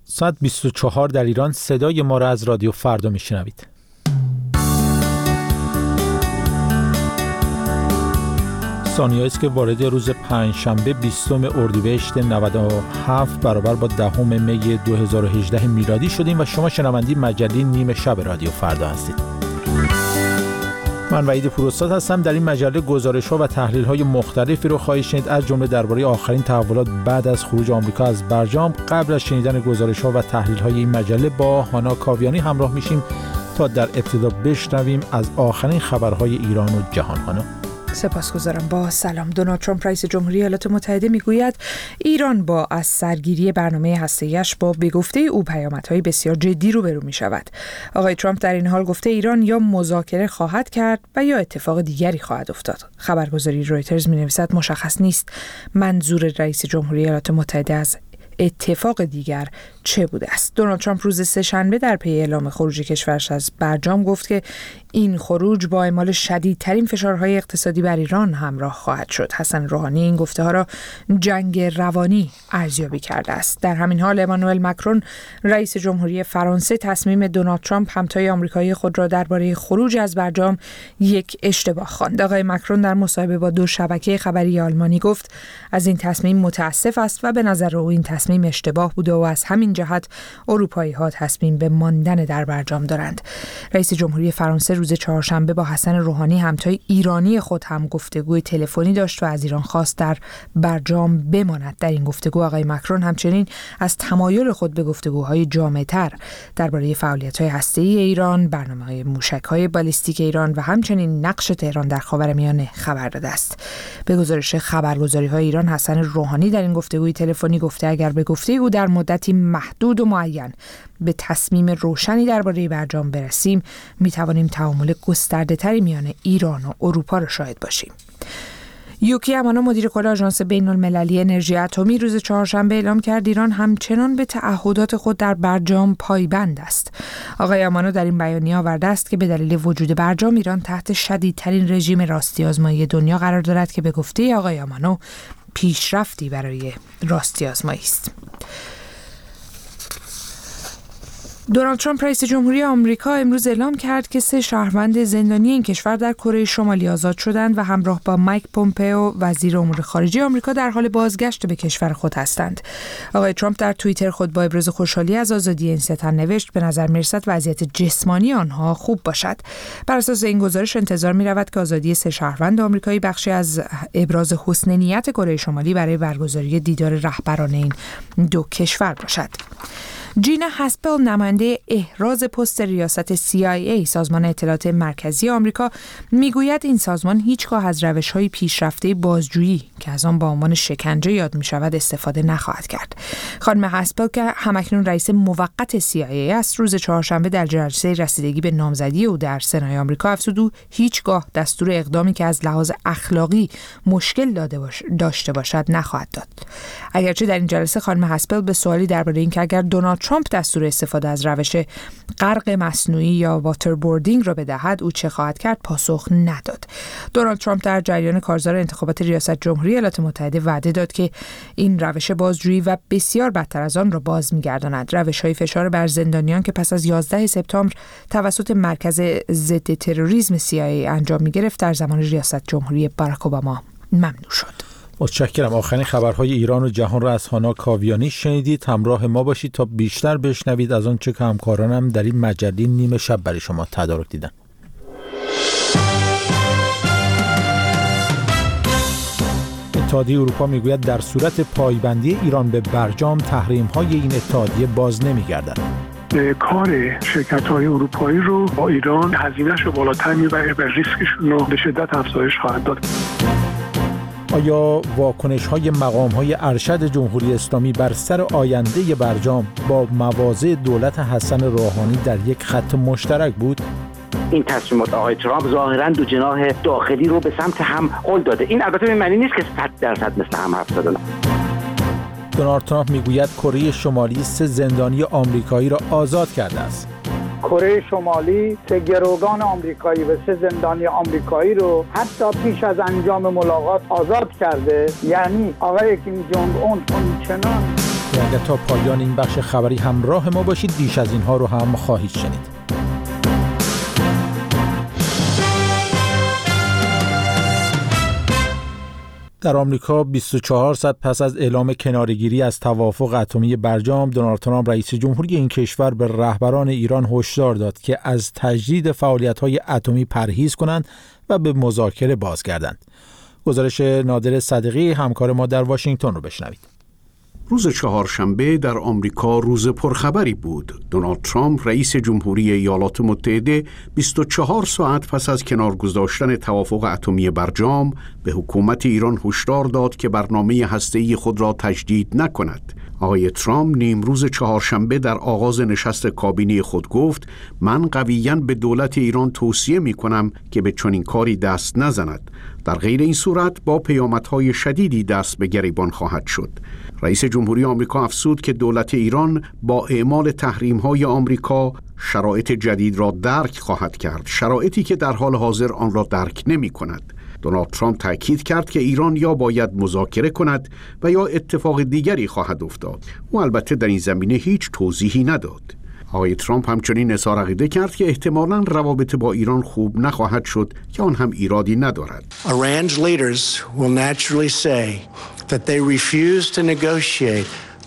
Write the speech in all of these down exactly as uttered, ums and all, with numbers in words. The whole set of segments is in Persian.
ساعت بیست و چهار در ایران. صدای ما را از رادیو فردا میشنوید. ثانیه‌ای است که وارد روز پنجشنبه بیستم اردیبهشت نود و هفت برابر با دهم می دو هزار و هجده میلادی شدیم و شما شنونده مجله نیم شب رادیو فردا هستید. من وحید پوراستاد هستم. در این مجله گزارش‌ها و تحلیل‌های مختلفی رو خواهید شنید، از جمله درباره آخرین تحولات بعد از خروج آمریکا از برجام. قبل از شنیدن گزارش‌ها و تحلیل‌های این مجله با هانا کاویانی همراه میشیم تا در ابتدا بشنویم از آخرین خبرهای ایران و جهان. هانا. سپاسگزارم. با سلام. دونالد ترامپ رئیس جمهوری ایالات متحده میگوید ایران با از سرگیری برنامه هسته‌ایش با به گفته او پیامدهای بسیار جدی روبرو میشود. آقای ترامپ در این حال گفته ایران یا مذاکره خواهد کرد و یا اتفاق دیگری خواهد افتاد. خبرگزاری رویترز مینویسد مشخص نیست منظور رئیس جمهوری ایالات متحده از اتفاق دیگر چه بوده است. دونالد ترامپ روز سه‌شنبه در پی اعلام خروج کشورش از برجام گفت که این خروج با اعمال شدیدترین فشارهای اقتصادی بر ایران همراه خواهد شد. حسن روحانی این گفته‌ها را جنگ روانی ارزیابی کرده است. در همین حال امانوئل مکرون رئیس جمهوری فرانسه تصمیم دونالد ترامپ همتای آمریکایی خود را درباره خروج از برجام یک اشتباه خواند. آقای مکرون در مصاحبه با دو شبکه خبری آلمانی گفت از این تصمیم متاسف است و به نظر او این تصمیم اشتباه بوده و از همین جهت اروپایی‌ها تصمیم به ماندن در برجام دارند. رئیس جمهوری فرانسه روز چهارشنبه با حسن روحانی همتای ایرانی خود هم گفتگوی تلفنی داشت و از ایران خواست در برجام بماند. در این گفتگو آقای مکرون همچنین از تمایل خود به گفتگوهای جامع‌تر درباره فعالیت‌های هسته‌ای ایران، برنامه‌های موشک‌های بالیستیک ایران و همچنین نقش تهران در خاورمیانه خبر داده است. به گزارش خبرگزاری‌های ایران حسن روحانی در این گفتگوی تلفنی گفته اگر به گفته او در مدتی محدود و معین به تصمیم روشنی درباره برجام برسیم می‌توانیم تعامل گسترده‌تری میان ایران و اروپا را شاهد باشیم. یوکی امانو مدیر کل آژانس بین‌المللی انرژی اتمی روز چهارشنبه اعلام کرد ایران همچنان به تعهدات خود در برجام پایبند است. آقای امانو در این بیانیه آورده است که به دلیل وجود برجام ایران تحت شدیدترین رژیم راستی آزمایی دنیا قرار دارد که به گفته آقای امانو پیشرفتی برای راستی آزمایی است. دونالد ترامپ رئیس جمهوری آمریکا امروز اعلام کرد که سه شهروند زندانی این کشور در کره شمالی آزاد شدند و همراه با مایک پومپئو وزیر امور خارجه آمریکا در حال بازگشت به کشور خود هستند. آقای ترامپ در توییتر خود با ابراز خوشحالی از آزادی این سه تن نوشت به نظر می‌رسد وضعیت جسمانی آنها خوب باشد. بر اساس این گزارش انتظار می‌رود که آزادی سه شهروند آمریکایی بخشی از ابراز حسن نیت کره شمالی برای برگزاری دیدار رهبران این دو کشور باشد. جینا هاسپل نماینده احراز پست ریاست سی آی ای سازمان اطلاعات مرکزی آمریکا میگوید این سازمان هیچگاه از روش‌های پیشرفته بازجویی که از آن با عنوان شکنجه یاد می‌شود استفاده نخواهد کرد. خانم هاسپل که همکنون رئیس موقت سی آی ای است روز چهارشنبه در جلسه رسیدگی به نامزدی او در سنای آمریکا افزود او هیچگاه دستور اقدامی که از لحاظ اخلاقی مشکل داده باش داشته باشد نخواهد داد. اگرچه در این جلسه خانم هاسپل به سوالی درباره اینکه اگر دونالد ترامپ دستور استفاده از روش غرق مصنوعی یا واتربوردینگ را بدهد او چه خواهد کرد پاسخ نداد. دونالد ترامپ در جریان کارزار انتخابات ریاست جمهوری ایالات متحده وعده داد که این روش بازجویی و بسیار بدتر از آن را باز می‌گرداند. روش‌های فشار بر زندانیان که پس از یازده سپتامبر توسط مرکز ضد تروریسم سی آی ای انجام می‌گرفت در زمان ریاست جمهوری باراک اوباما ممنوع شد. متشکرم. آخرین خبرهای ایران و جهان را از هانا کاویانی شنیدید. همراه ما باشید تا بیشتر بشنوید از آن چه که همکارانم در این مجله نیمه شب برای شما تدارک دیدن. اتحادیه اروپا میگوید در صورت پایبندی ایران به برجام تحریم‌های این اتحادیه باز نمی‌گردد. کار شرکت‌های اروپایی رو با ایران هزینه‌اش رو بالاتر می‌بره و ریسکشون رو به شدت افزایش خواهد داد. آیا واکنش‌های مقام‌های ارشد جمهوری اسلامی بر سر آینده برجام با مواضع دولت حسن روحانی در یک خط مشترک بود؟ این تصمیمات آقای ترامپ ظاهراً دو جناح داخلی رو به سمت هم هل داده. این البته به معنی نیست که صد درصد مثل هم حرف زدن. دونالد ترامپ میگوید کره شمالی سه زندانی آمریکایی را آزاد کرده است. کره شمالی سه گروگان آمریکایی و سه زندانی آمریکایی رو حتی پیش از انجام ملاقات آزاد کرده. یعنی آقای کیم جونگ اون چنان اگر تا پایان این بخش خبری همراه ما باشید بیش از اینها رو هم خواهید شنید. در آمریکا بیست و چهار ساعت پس از اعلام کناره‌گیری از توافق اتمی برجام، دونالد ترامپ رئیس جمهوری این کشور به رهبران ایران هشدار داد که از تجدید فعالیت‌های اتمی پرهیز کنند و به مذاکره بازگردند. گزارش نادر صدیقی همکار ما در واشنگتن رو بشنوید. روز چهارشنبه در آمریکا روز پرخبری بود. دونالد ترامپ رئیس جمهوری ایالات متحده بیست و چهار ساعت پس از کنار گذاشتن توافق اتمی برجام به حکومت ایران هشدار داد که برنامه هسته‌ای خود را تجدید نکند. آقای ترامپ نیمروز چهارشنبه در آغاز نشست کابینه خود گفت: من قویاً به دولت ایران توصیه می کنم که به چنین کاری دست نزند. در غیر این صورت با پیامدهای شدیدی دست به گریبان خواهد شد. رئیس جمهوری آمریکا افزود که دولت ایران با اعمال تحریم‌های آمریکا شرایط جدید را درک خواهد کرد، شرایطی که در حال حاضر آن را درک نمی‌کند. دونالد ترامپ تاکید کرد که ایران یا باید مذاکره کند و یا اتفاق دیگری خواهد افتاد. او البته در این زمینه هیچ توضیحی نداد. آقای ترامپ همچنین اظهار عقیده کرد که احتمالاً روابط با ایران خوب نخواهد شد که آن هم ایرادی ندارد. Iran's leaders will naturally say that they refuse to negotiate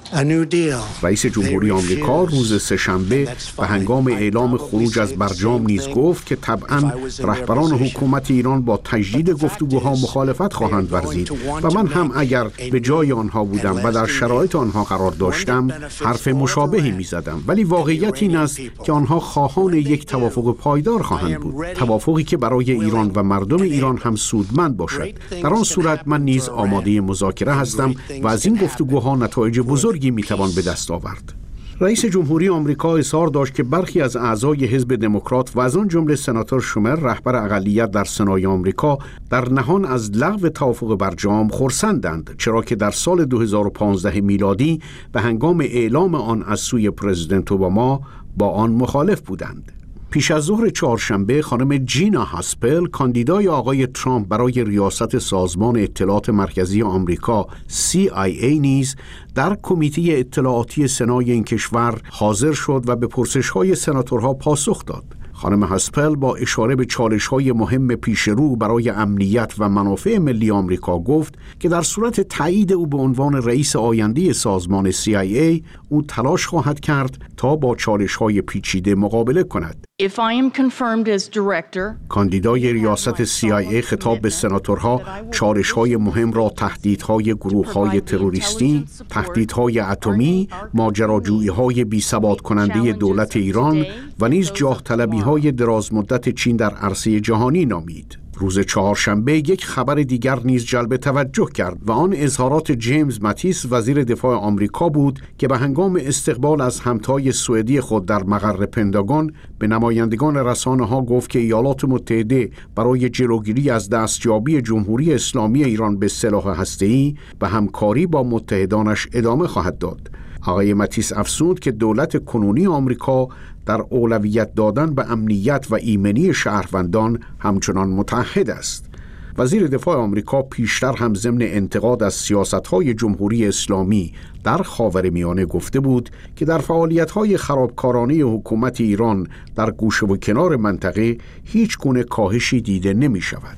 رئیس جمهوری آمریکا روز سه‌شنبه به هنگام اعلام خروج از برجام نیز گفت که طبعاً رهبران حکومت ایران با تجدید گفتگوها مخالفت خواهند ورزید و من هم اگر به جای آنها بودم و در شرایط آنها قرار داشتم حرف مشابهی می‌زدم، ولی واقعیت این است که آنها خواهان یک توافق پایدار خواهند بود، توافقی که برای ایران و مردم ایران هم سودمند باشد. در آن صورت من نیز آماده مذاکره هستم و از این گفتگوها نتایج بزرگ میتوان به دست آورد. رئیس جمهوری آمریکا اظهار داشت که برخی از اعضای حزب دموکرات و از آن جمله سناتور شومر رهبر اقلیت در سنای آمریکا در نهان از لغو توافق برجام خرسندند، چرا که در سال دو هزار و پانزده میلادی به هنگام اعلام آن از سوی پرزیدنت اوباما با آن مخالف بودند. پیش از ظهر چهارشنبه خانم جینا هاسپل، کاندیدای آقای ترامپ برای ریاست سازمان اطلاعات مرکزی آمریکا سی آی ای نیز در کمیته اطلاعاتی سنای این کشور حاضر شد و به پرسش‌های سناتورها پاسخ داد. خانم هاسپل با اشاره به چالش‌های مهم پیشرو برای امنیت و منافع ملی آمریکا گفت که در صورت تایید او به عنوان رئیس آینده سازمان سی آی ای، او تلاش خواهد کرد تا با چالش‌های پیچیده مقابله کند. If I am confirmed as director, کاندیدای ریاست سی آی ای خطاب به سناتورها چالش‌های مهم را تهدیدهای گروه‌های تروریستی، تهدیدهای اتمی، ماجراجویی‌های بی‌ثبات کننده دولت ایران و نیز جاه طلبی‌های درازمدت چین در عرصه جهانی نامید. روز چهارشنبه یک خبر دیگر نیز جلب توجه کرد و آن اظهارات جیمز ماتیس وزیر دفاع آمریکا بود که به هنگام استقبال از همتای سوئدی خود در مقر پنتاگون به نمایندگان رسانه‌ها گفت که ایالات متحده برای جلوگیری از دستیابی جمهوری اسلامی ایران به سلاح هسته‌ای به همکاری با متحدانش ادامه خواهد داد. آقای ماتیس افزود که دولت کنونی آمریکا در اولویت دادن به امنیت و ایمنی شهروندان همچنان متعهد است. وزیر دفاع آمریکا پیشتر هم ضمن انتقاد از سیاست‌های جمهوری اسلامی در خاورمیانه گفته بود که در فعالیت‌های خرابکارانه حکومت ایران در گوشه و کنار منطقه هیچ گونه کاهشی دیده نمی‌شود.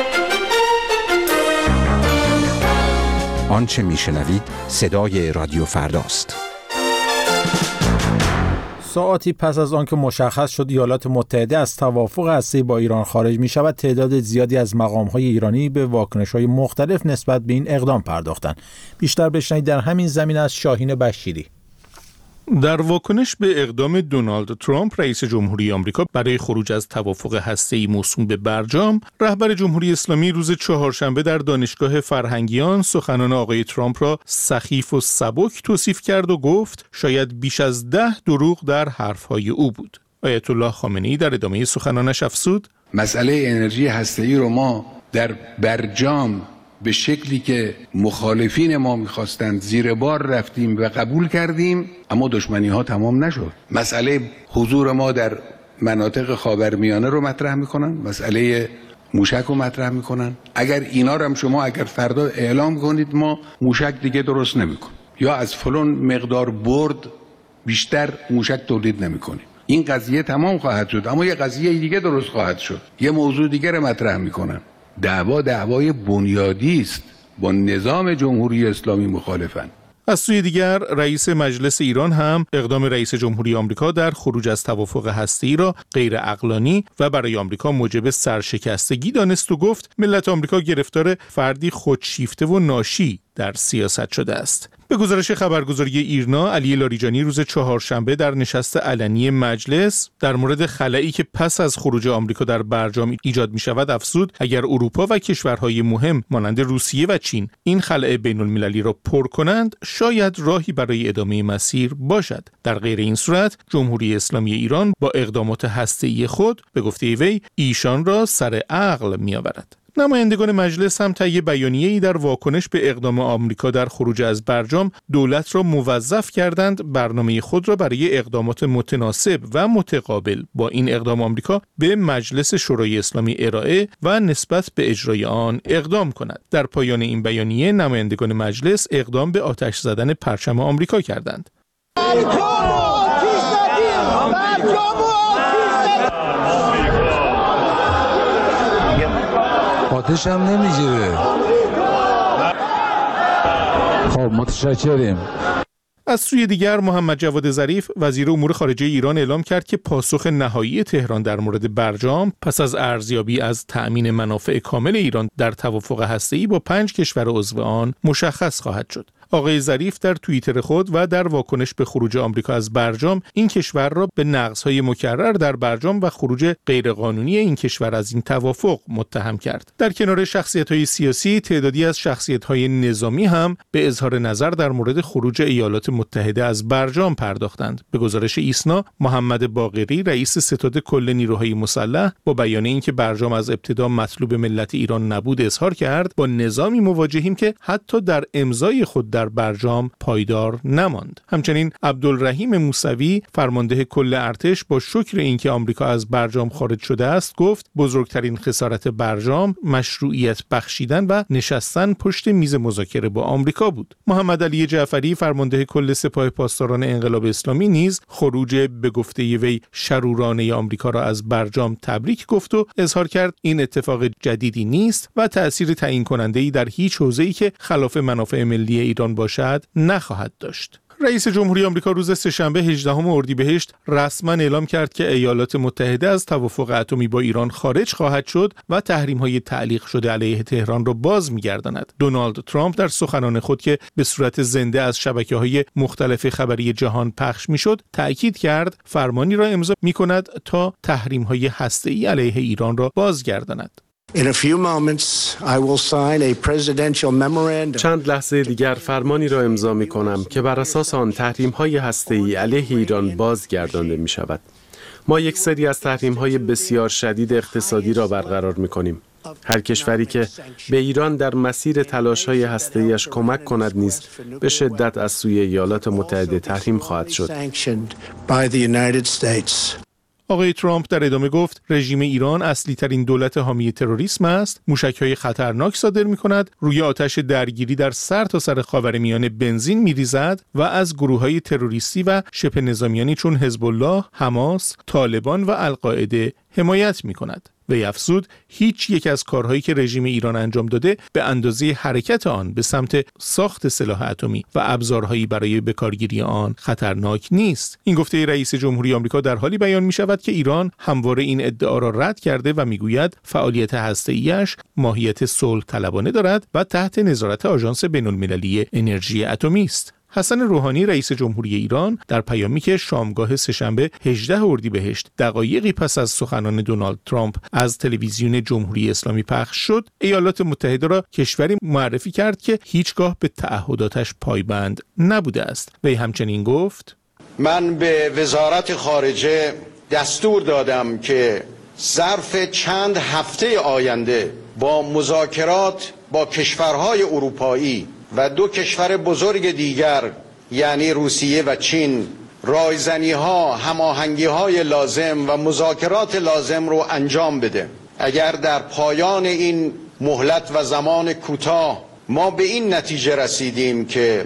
آنچه میشنوید صدای رادیو فرداست. ساعتی پس از آنکه مشخص شد ایالات متحده از توافق هسته‌ای با ایران خارج می شود، تعداد زیادی از مقام‌های ایرانی به واکنش‌های مختلف نسبت به این اقدام پرداختند. بیشتر بشنوید در همین زمینه از شاهین بشیری. در واکنش به اقدام دونالد ترامپ رئیس جمهوری آمریکا برای خروج از توافق هسته‌ای موسوم به برجام، رهبر جمهوری اسلامی روز چهارشنبه در دانشگاه فرهنگیان سخنان آقای ترامپ را سخیف و سبک توصیف کرد و گفت شاید بیش از ده دروغ در حرف‌های او بود. آیت الله خامنه‌ای در ادامه سخنانش افزود: مسئله انرژی هسته‌ای رو ما در برجام به شکلی که مخالفین ما می‌خواستند زیر بار رفتیم و قبول کردیم، اما دشمنی‌ها تمام نشد. مسئله حضور ما در مناطق خاورمیانه رو مطرح می‌کنن، مسئله موشک رو مطرح می‌کنن. اگر اینا رو هم شما اگر فردا اعلام کنید ما موشک دیگه درست نمی‌کنیم یا از فلان مقدار برد بیشتر موشک تولید نمی‌کنیم. این قضیه تمام خواهد شد، اما یه قضیه دیگه درست خواهد شد. یه موضوع دیگه رو مطرح می‌کنم. دعوا دعوای بنیادی است، با نظام جمهوری اسلامی مخالفن. از سوی دیگر رئیس مجلس ایران هم اقدام رئیس جمهوری آمریکا در خروج از توافق هسته‌ای را غیر عقلانی و برای آمریکا موجب سرشکستگی دانست و گفت ملت آمریکا گرفتار فردی خودشیفته و ناشی در سیاست شده است. به گزارش خبرگزاری ایرنا، علی لاریجانی روز چهارشنبه در نشست علنی مجلس در مورد خلایی که پس از خروج آمریکا در برجام ایجاد می شود افزود اگر اروپا و کشورهای مهم مانند روسیه و چین این خلأ بین المللی را پر کنند شاید راهی برای ادامه مسیر باشد. در غیر این صورت جمهوری اسلامی ایران با اقدامات هسته‌ای خود به گفته وی ایشان را سر عقل می آورد. نمایندگان مجلس هم طی بیانیه‌ای در واکنش به اقدام آمریکا در خروج از برجام دولت را موظف کردند برنامه خود را برای اقدامات متناسب و متقابل با این اقدام آمریکا به مجلس شورای اسلامی ارائه و نسبت به اجرای آن اقدام کند. در پایان این بیانیه نمایندگان مجلس اقدام به آتش زدن پرچم آمریکا کردند. آتش هم نمیگیره. خب متشکریم. از سوی دیگر محمد جواد ظریف وزیر امور خارجه ایران اعلام کرد که پاسخ نهایی تهران در مورد برجام پس از ارزیابی از تأمین منافع کامل ایران در توافق هسته‌ای با پنج کشور عضو آن مشخص خواهد شد. آقای ظریف در توییتر خود و در واکنش به خروج آمریکا از برجام این کشور را به نقض‌های مکرر در برجام و خروج غیرقانونی این کشور از این توافق متهم کرد. در کنار شخصیت‌های سیاسی، تعدادی از شخصیت‌های نظامی هم به اظهار نظر در مورد خروج ایالات متحده از برجام پرداختند. به گزارش ایسنا، محمد باقری رئیس ستاد کل نیروهای مسلح با بیان اینکه برجام از ابتدا مطلوب ملت ایران نبود اظهار کرد با نظامی مواجهیم که حتی در امضای خود در برجام پایدار نماند. همچنین عبدالرحیم موسوی فرمانده کل ارتش با شکر اینکه آمریکا از برجام خارج شده است گفت بزرگترین خسارت برجام مشروعیت بخشیدن و نشستن پشت میز مذاکره با آمریکا بود. محمد علی جعفری فرمانده کل سپاه پاسداران انقلاب اسلامی نیز خروج به گفته وی شرورانه آمریکا را از برجام تبریک گفت و اظهار کرد این اتفاق جدیدی نیست و تأثیر تعیین کننده‌ای در هیچ حوزه‌ای که خلاف منافع ملی ایران باشد نخواهد داشت. رئیس جمهوری آمریکا روز سه‌شنبه هجدهم اردیبهشت رسما اعلام کرد که ایالات متحده از توافق اتمی با ایران خارج خواهد شد و تحریم‌های تعلیق شده علیه تهران را باز می‌گرداند. دونالد ترامپ در سخنان خود که به صورت زنده از شبکه‌های مختلف خبری جهان پخش می‌شد، تأکید کرد فرمانی را امضا می‌کند تا تحریم‌های هسته‌ای علیه ایران را بازگرداند. In a few moments, I will sign a presidential memorandum. چند لحظه دیگر فرمانی را امضا می کنم که بر اساس آن تحریم‌های هسته‌ای علیه ایران بازگردانده می شود. ما یک سری از تحریم‌های بسیار شدید اقتصادی را برقرار می کنیم. هر کشوری که به ایران در مسیر تلاش‌های هسته‌ایش کمک کند نیز به شدت از سوی ایالات متحده تحریم خواهد شد. آقای ترامپ در ادامه گفت رژیم ایران اصلی ترین دولت حامی تروریسم است، موشک‌های خطرناک صادر می‌کند، روی آتش درگیری در سرتاسر خاورمیانه بنزین می‌ریزد و از گروه‌های تروریستی و شبه نظامیانی چون حزب الله، حماس، طالبان و القاعده حمایت می‌کند. وی افزود هیچ یک از کارهایی که رژیم ایران انجام داده به اندازه حرکت آن به سمت ساخت سلاح اتمی و ابزارهایی برای بکارگیری آن خطرناک نیست. این گفته رئیس جمهوری آمریکا در حالی بیان می شود که ایران همواره این ادعا را رد کرده و میگوید فعالیت هسته‌ایش ماهیت صلح طلبانه دارد و تحت نظارت آژانس بین‌المللی انرژی اتمی است. حسن روحانی رئیس جمهوری ایران در پیامی که شامگاه سه‌شنبه هجدهم اردیبهشت دقایقی پس از سخنان دونالد ترامپ از تلویزیون جمهوری اسلامی پخش شد، ایالات متحده را کشوری معرفی کرد که هیچگاه به تعهداتش پایبند نبوده است. وی همچنین گفت: من به وزارت خارجه دستور دادم که ظرف چند هفته آینده با مذاکرات با کشورهای اروپایی و دو کشور بزرگ دیگر یعنی روسیه و چین رایزنی ها، هماهنگی های لازم و مذاکرات لازم رو انجام بده. اگر در پایان این مهلت و زمان کوتاه ما به این نتیجه رسیدیم که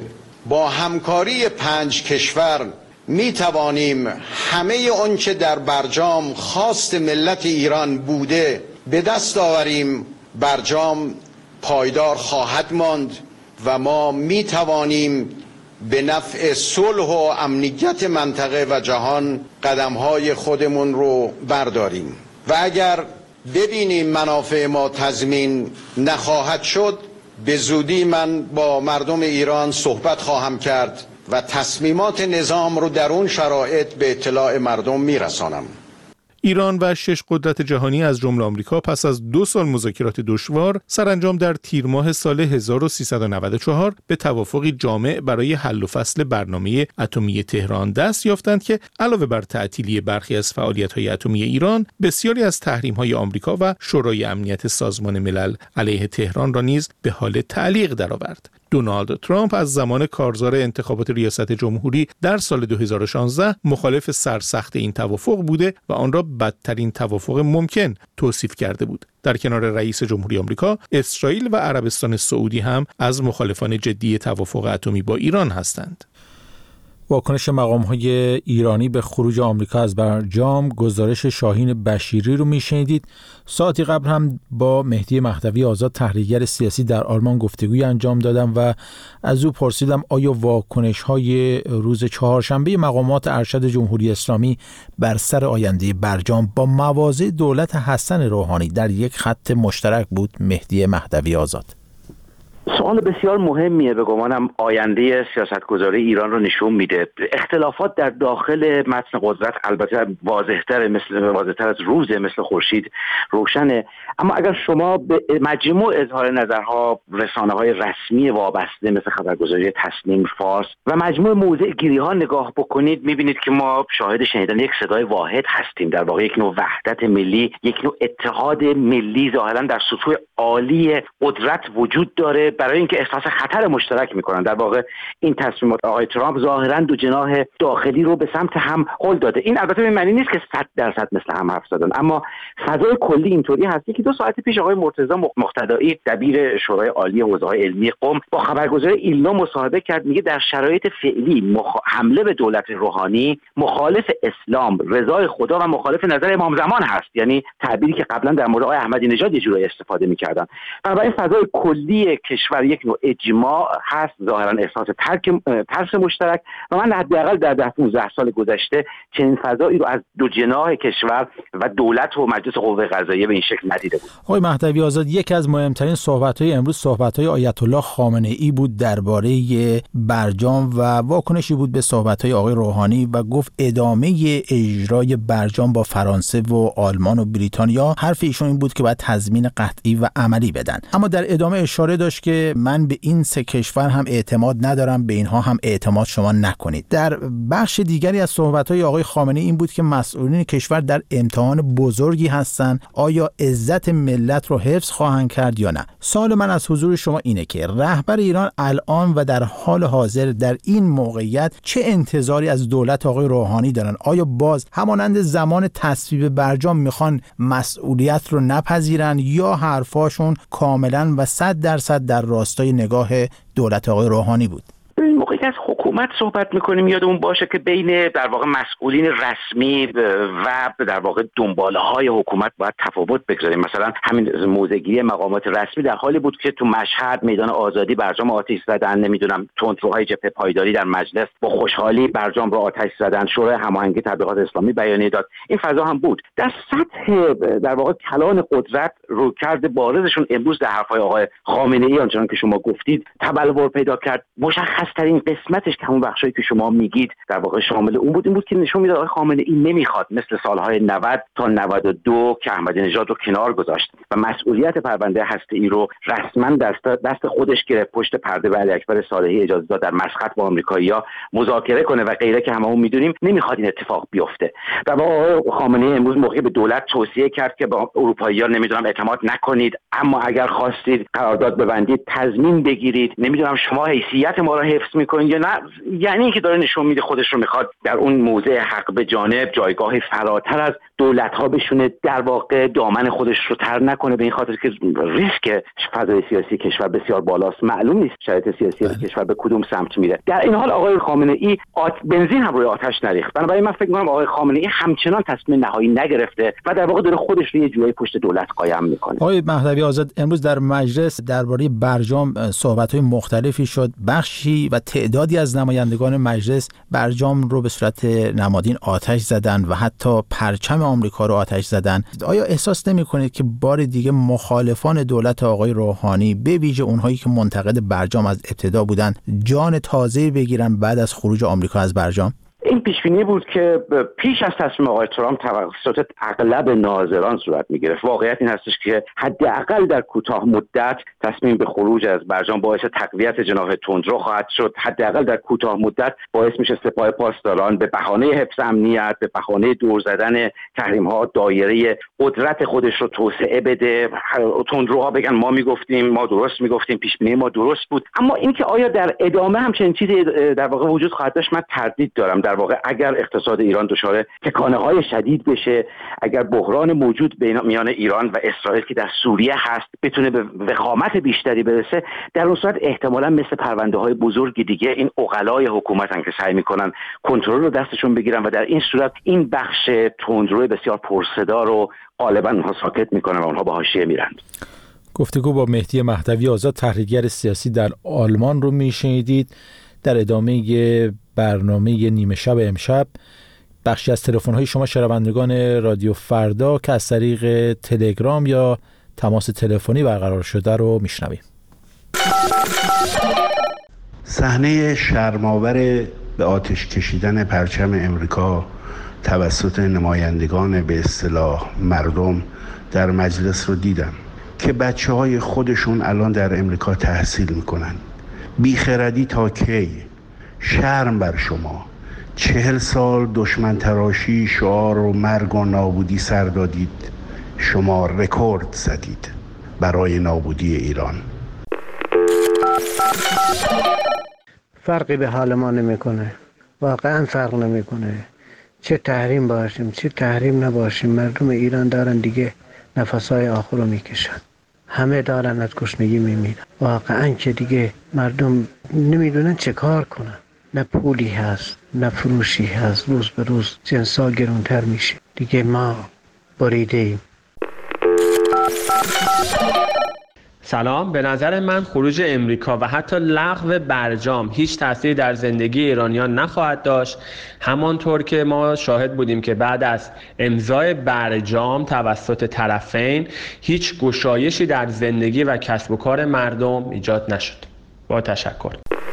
با همکاری پنج کشور می توانیم همه آنچه در برجام خواست ملت ایران بوده به دست آوریم. برجام پایدار خواهد ماند و ما می توانیم به نفع صلح و امنیت منطقه و جهان قدم‌های خودمون رو برداریم و اگر ببینیم منافع ما تضمین نخواهد شد، به زودی من با مردم ایران صحبت خواهم کرد و تصمیمات نظام رو در اون شرایط به اطلاع مردم میرسانم. ایران و شش قدرت جهانی از جمله آمریکا پس از دو سال مذاکرات دشوار سرانجام در تیر ماه سال هزار و سیصد و نود و چهار به توافقی جامع برای حل و فصل برنامه اتمی تهران دست یافتند که علاوه بر تعطیلی برخی از فعالیت‌های اتمی ایران، بسیاری از تحریم‌های آمریکا و شورای امنیت سازمان ملل علیه تهران را نیز به حال تعلیق درآورد. دونالد ترامپ از زمان کارزار انتخابات ریاست جمهوری در سال دو هزار و شانزده مخالف سرسخت این توافق بوده و آن را بدترین توافق ممکن توصیف کرده بود. در کنار رئیس جمهوری آمریکا، اسرائیل و عربستان سعودی هم از مخالفان جدی توافق اتمی با ایران هستند. واکنش مقام‌های ایرانی به خروج آمریکا از برجام، گزارش شاهین بشیری رو میشنیدید. ساعتی قبل هم با مهدی مهدوی آزاد، تحلیلگر سیاسی در آلمان، گفتگوی انجام دادم و از او پرسیدم آیا واکنش‌های روز چهارشنبه مقامات ارشد جمهوری اسلامی بر سر آینده برجام با مواضع دولت حسن روحانی در یک خط مشترک بود؟ مهدی مهدوی آزاد: سوال بسیار مهمیه. به گمانم آینده سیاستگذاری ایران رو نشون میده. اختلافات در داخل متن قدرت البته واضح‌تر مثل واضح‌تر از روز مثل خورشید روشنه، اما اگر شما به مجموع اظهار نظرها رسانه‌های رسمی وابسته مثل خبرگزاری تسنیم فارس و مجموع موضع گیری‌ها نگاه بکنید، می‌بینید که ما شاهد شنیدن یک صدای واحد هستیم. در واقع یک نوع وحدت ملی، یک نوع اتحاد ملی ظاهراً در سطوح عالی قدرت وجود داره برای اینکه احساس خطر مشترک میکنن. در واقع این تصمیمات آقای ترامپ ظاهرا دو جناح داخلی رو به سمت هم هل داده. این البته به معنی نیست که صد درصد مثل هم حرف زدن، اما فضای کلی اینطوری هست که دو ساعت پیش آقای مرتضی مقتدایی دبیر شورای عالی حوزه‌های علمی قم با خبرگزاری ایلنا مصاحبه کرد. میگه در شرایط فعلی مخ... حمله به دولت روحانی مخالف اسلام، رضای خدا و مخالف نظر امام زمان هست، یعنی تعبیری که قبلا در مورد آقای احمدی نژاد یه جوری استفاده می‌کردن. بنابراین فضای کلی کشور یک نوع اجماع هست، ظاهرا احساس ترک ترس مشترک، و من حداقل در ده پانزده سال گذشته چنین فضایی رو از دو جناح کشور و دولت و مجلس قوه قضاییه به این شکل ندیده بود. آقای مهدوی آزاد، یکی از مهمترین صحبت‌های امروز صحبت‌های آیت الله خامنه‌ای بود درباره برجام و واکنشی بود به صحبت‌های آقای روحانی و گفت ادامه اجرای برجام با فرانسه و آلمان و بریتانیا، حرف ایشون این بود که باید تضمین قطعی و عملی بدن. اما در ادامه اشاره داشت که من به این سه کشور هم اعتماد ندارم، به اینها هم اعتماد شما نکنید. در بخش دیگری از صحبت‌های آقای خامنه‌ای این بود که مسئولین کشور در امتحان بزرگی هستند، آیا عزت ملت رو حفظ خواهند کرد یا نه؟ سوال من از حضور شما اینه که رهبر ایران الان و در حال حاضر در این موقعیت چه انتظاری از دولت آقای روحانی دارن؟ آیا باز همانند زمان تصویب برجام میخوان مسئولیت رو نپذیرن یا حرفاشون کاملا و صد درصد در راستای نگاه دولت آقای روحانی بود؟ این موقعی که از حکومت صحبت میکنیم یادمون باشه که بین در واقع مسئولین رسمی و در واقع دنباله های حکومت باید تفاوت بگذاریم. مثلا همین موضع‌گیری مقامات رسمی در حالی بود که تو مشهد میدان آزادی برجام آتش زدن، نمیدونم تندروهای جبهه پایداری در مجلس با خوشحالی برجام رو آتش زدن، شورای هماهنگی تبلیغات اسلامی بیانیه داد. این فضا هم بود. در سطح در واقع کلان قدرت رویکرد بارزشون امروز در حرفای آقای خامنه‌ای آنچنان که شما گفتید تبلور پیدا کرد. مشخص ترین قسمتش که همون بخشایی که شما میگید در واقع شامل اون بود، این بود که نشون میداد آقای خامنه‌ای نمیخواد مثل سالهای نود تا نود و دو که احمدی نژاد رو کنار گذاشت و مسئولیت پرونده هسته‌ای رو رسما دست دست خودش گرفت، پشت پرده به علی اکبر صالحی اجازه داد در مسقط با آمریکایی‌ها مذاکره کنه و غیره که هممون میدونیم نمیخواد این اتفاق بیفته. و آقای خامنه‌ای امروز موقعی به دولت توصیه کرد که با اروپایی‌ها نمیدونم اعتماد نکنید، اما اگر خواستید قرارداد ببندید تضمین بگیرید، نمیدونم شما حیثیت ما رو حفظ میکنید یا نه، یعنی اینکه داره نشون میده خودش رو میخواد در اون موضع حق به جانب، جایگاه فراتر از دولت‌ها بشونه، در واقع دامن خودش رو تر نکنه، به این خاطر که ریسک فضای سیاسی کشور بسیار بالاست، معلوم نیست شرایط سیاسی کشور به کدوم سمت میره. در این حال آقای خامنه‌ای آت... بنزین هم روی آتش نریخت. بنابراین من فکر می‌کنم آقای خامنه‌ای همچنان تصمیم نهایی نگرفته و در واقع داره خودش رو یه جورایی پشت دولت قایم میکنه. آقای مهدوی آزاد، امروز در مجلس درباره برجام صحبت‌های مختلفی شد. بخشی و تعدادی از نمایندگان مجلس برجام رو به صورت نمادین آتش زدن و حتی پرچم آمریکا رو آتش زدن. آیا احساس نمی‌کنید که بار دیگه مخالفان دولت آقای روحانی، به ویژه اونهایی که منتقد برجام از ابتدا بودن، جان تازه‌ای بگیرن بعد از خروج آمریکا از برجام؟ این پیشبینی بود که پیش از تصمیم آقای ترامپ توسط اغلب ناظران صورت می‌گرفت. واقعیت این هستش که حداقل در کوتاه مدت تصمیم به خروج از برجام باعث تقویت جناح تندرو خواهد شد. حداقل در کوتاه مدت باعث میشه سپاه پاسداران به بهانه حفظ امنیت، به بهانه دور زدن تحریم‌ها، دایره قدرت خودش رو توسعه بده. تندروها بگن ما میگفتیم، ما درست میگفتیم، پیشبینی ما درست بود. اما اینکه آیا در ادامه هم چنین چیزی در واقع وجود خواهد داشت، من تردید دارم. در واقع اگر اقتصاد ایران دچار تکانه‌های شدید بشه، اگر بحران موجود بین میان ایران و اسرائیل که در سوریه هست بتونه به وخامت بیشتری برسه، در اون صورت احتمالاً مثل پرونده‌های بزرگ دیگه این عقلای حکومتن که سعی میکنن کنترل رو دستشون بگیرن و در این صورت این بخش تندروی بسیار پرصدا رو غالباً اونها ساکت میکنن و اونها به حاشیه میرن. گفتگو با مهدی مهدوی آزاد، تحلیلگر سیاسی در آلمان رو میشنیدید. در ادامه برنامه نیمه شب امشب بخشی از تلفن‌های شما شنوندگان رادیو فردا که از طریق تلگرام یا تماس تلفنی برقرار شده رو میشنویم. صحنه شرم‌آور به آتش کشیدن پرچم امریکا توسط نمایندگان به اصطلاح مردم در مجلس رو دیدم که بچه‌های خودشون الان در امریکا تحصیل میکنن. بیخردی تا کی؟ شرم بر شما. چهل سال دشمن تراشی، شعار و مرگ و نابودی سر دادید. شما رکورد زدید برای نابودی ایران. فرقی به حال ما نمیکنه، واقعا فرق نمیکنه چه تحریم باشیم چه تحریم نباشیم. مردم ایران دارن دیگه نفسهای آخر رو میکشن، همه دارن از گشنگی میمیرن. واقعا که دیگه مردم نمیدونن چه کار کنن. نه پولی هست نه فروشی هست، روز به روز جنسا گرونتر میشه. دیگه ما بریده ایم. سلام، به نظر من خروج امریکا و حتی لغو برجام هیچ تأثیری در زندگی ایرانیان نخواهد داشت. همانطور که ما شاهد بودیم که بعد از امضای برجام توسط طرفین هیچ گشایشی در زندگی و کسب و کار مردم ایجاد نشد. با تشکر.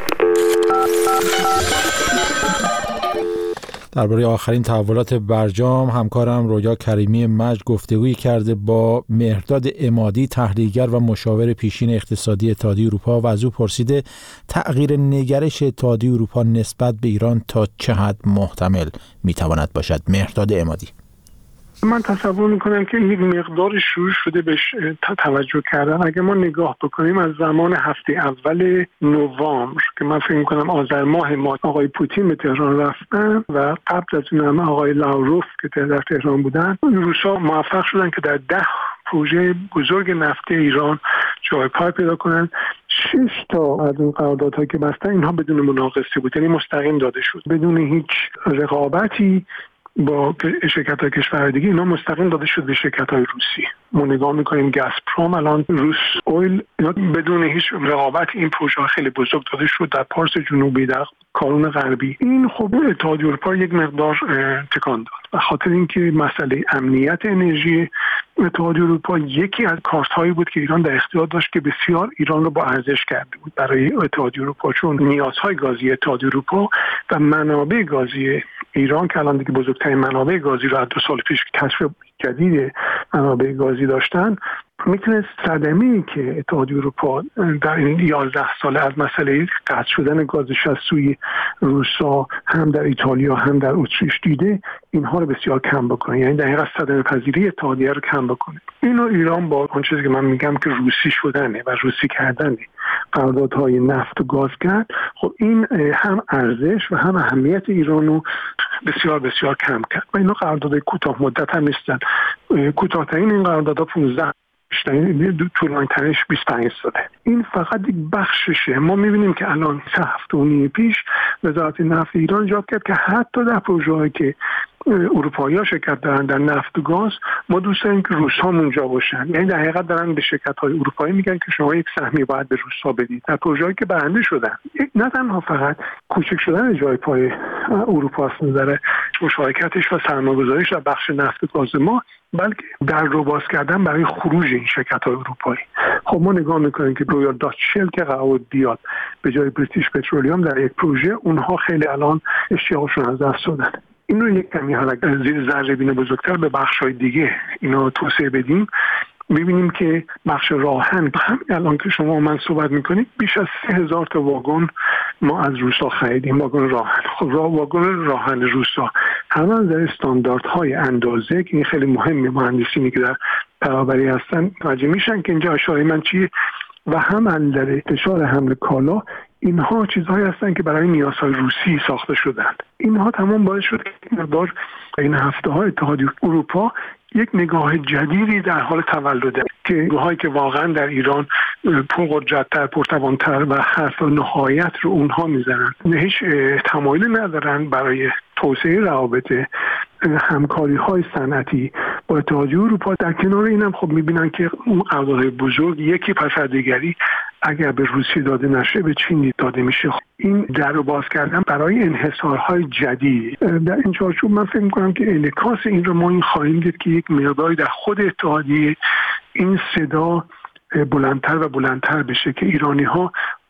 درباره آخرین تحولات برجام همکارم رویا کریمی مجد گفتگویی کرده با مهرداد عمادی، تحلیلگر و مشاور پیشین اقتصادی اتحادیه اروپا، و از او پرسیده تغییر نگرش اتحادیه اروپا نسبت به ایران تا چه حد محتمل میتواند باشد. مهرداد عمادی: من تصور میکنم که یک مقدار شروع شده بهش توجه کردن. اگه ما نگاه بکنیم از زمان هفته اول نوامبر که من فکر میکنم آذر ماه ما آقای پوتین به تهران رفتن و قبل از اون هم آقای لاوروف که در تهران بودن، روسا موفق شدن که در ده پروژه بزرگ نفتی ایران جای کار پیدا کنن. شش تا از اون قراردادها که بستن اینها بدون مناقصه بود، یعنی مستقیم داده شد بدون هیچ رقابتی با شرکت‌های کشورهای دیگه. اینا مستقیم داده شد به شرکت‌های روسی. ما نگاه می‌کنیم گازپروم، الان روس اویل، اینا بدون هیچ رقابت این پروژه خیلی بزرگ داده شد در پارس جنوبی، در کارون غربی. این خب اتحادیه اروپا یک مقدار تکان داد به خاطر اینکه مسئله امنیت انرژی اتحادیه اروپا یکی از کارت‌هایی بود که ایران در اختیار داشت که بسیار ایران رو با ارزش کرده بود برای اتحادیه اروپا، چون نیازهای گازی اتحادیه اروپا و منابع گازی ایران که الان دیگه بزرگترین منابع گازی رو از دو سال پیش کشف جدید منابع گازی داشتن، میتونه صدمه‌ای که اتحادیه اروپا در این یازده ساله از مسئله قطع شدن گازش از سوی روسا هم در ایتالیا هم در اتریش دیده، اینها رو بسیار کم بکنه، یعنی در حقیقت صدمه پذیری اتحادیه رو کم بکنه. اینو ایران با اون چیزی که من میگم که روسی شدنه و روسی کردنه قراردادهای نفت و گاز کرد، خب این هم ارزش و هم اهمیت ایران رو بسیار بسیار کم کرد و اینا قراردادهای کوتاه مدت هم نیستن. کوتاه‌ترین این قراردادها پانزده طولانی ترینش بیست و پنج ساله. این فقط یک بخششه. ما میبینیم که الان سه هفته و نیم پیش وزارت نفت ایران ایجاد کرد که حتی در پروژه‌هایی که اروپایی‌ها شرکت دارن در نفت و گاز، ما دوست داریم که روس‌ها اونجا باشن. یعنی در حقیقت دارن به شرکت‌های اروپایی میگن که شما یک سهمی باید به روس‌ها بدید در پروژه‌ای که برنده شدن. نه تنها فقط کوچک شدن جای پای اروپا از نظر مشارکتش و سرمایه‌گذاریش در بخش نفت و گاز ما، بلکه در رو باز کردن برای خروج این شرکت‌های اروپایی. خب ما نگاه می‌کنیم که رویال داچ شل که قرار بیاد به جای بریتیش پترولیوم در یک پروژه، اونها خیلی الان اشتیاقشون از دست دادن. این رو یک کمی حالا زیر ذره بین بزرگتر به بخش‌های دیگه اینا توسعه بدیم، ببینیم که بخش راهن همین الان که شما و من صحبت میکنیم بیش از سه هزار تا واگن ما از روسا خریدیم، واگن راهن. خب راه واگن راهن روسا هم از در استانداردهای اندازه که این خیلی مهمه، مهندسینی که در برابری هستن توجه میشن که اینجا اشاره من چیه، و هم از در انتشار حمل کالا، اینها چیزهایی هستن که برای نیازهای روسی ساخته شدند. اینها تمام باعث شد که مقدار این هفته های اتحادیه اروپا یک نگاه جدیدی در حال تولده، که نگاهایی که واقعا در ایران پرقدرت‌تر، پرتوان‌تر و حرف نهایت رو اونها میزنن، هیچ تمایلی ندارن برای توسعه روابط همکاری های صنعتی با اتحادیه اروپا. در کنار اینم خب میبینن که اون قراردادهای بزرگ یکی پس از دیگری اگر به روسیه داده نشه به چین داده میشه. این در رو باز کردن برای انحصارهای جدید. در این چارچوب من فکر میکنم که انعکاس این رو ما این خواهیم دید که یک مقداری در خود اتحادیه این صدا بلندتر و بلندتر بشه که ایرانی ها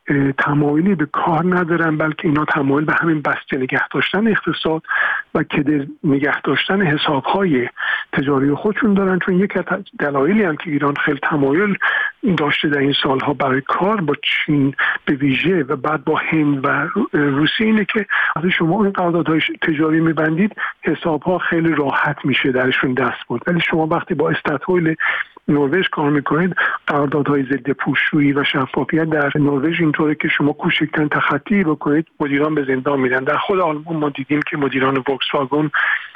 تمایلی به کار ندارن، بلکه اینا تمایل به همین بسته نگه داشتن اقتصاد و کدر نگه داشتن حسابهای تجاری خودشون دارن. چون یک از دلایلی هم که ایران خیلی تمایل داشته در این سالها برای کار با چین به ویژه و بعد با هند و روسیه اینه که وقتی شما این قراردادهای تجاری میبندید حسابها خیلی راحت میشه درشون دست بود، ولی شما وقتی با استاتویل نروژ کار میکنید، قراردادهای ضد پوششویی و شفافیت در نروژ اینطوره که شما کوچکترین تخطی بکنید مدیران به زندان میرن. در خود آلمان ما دیدیم که مدیران فولکس واگن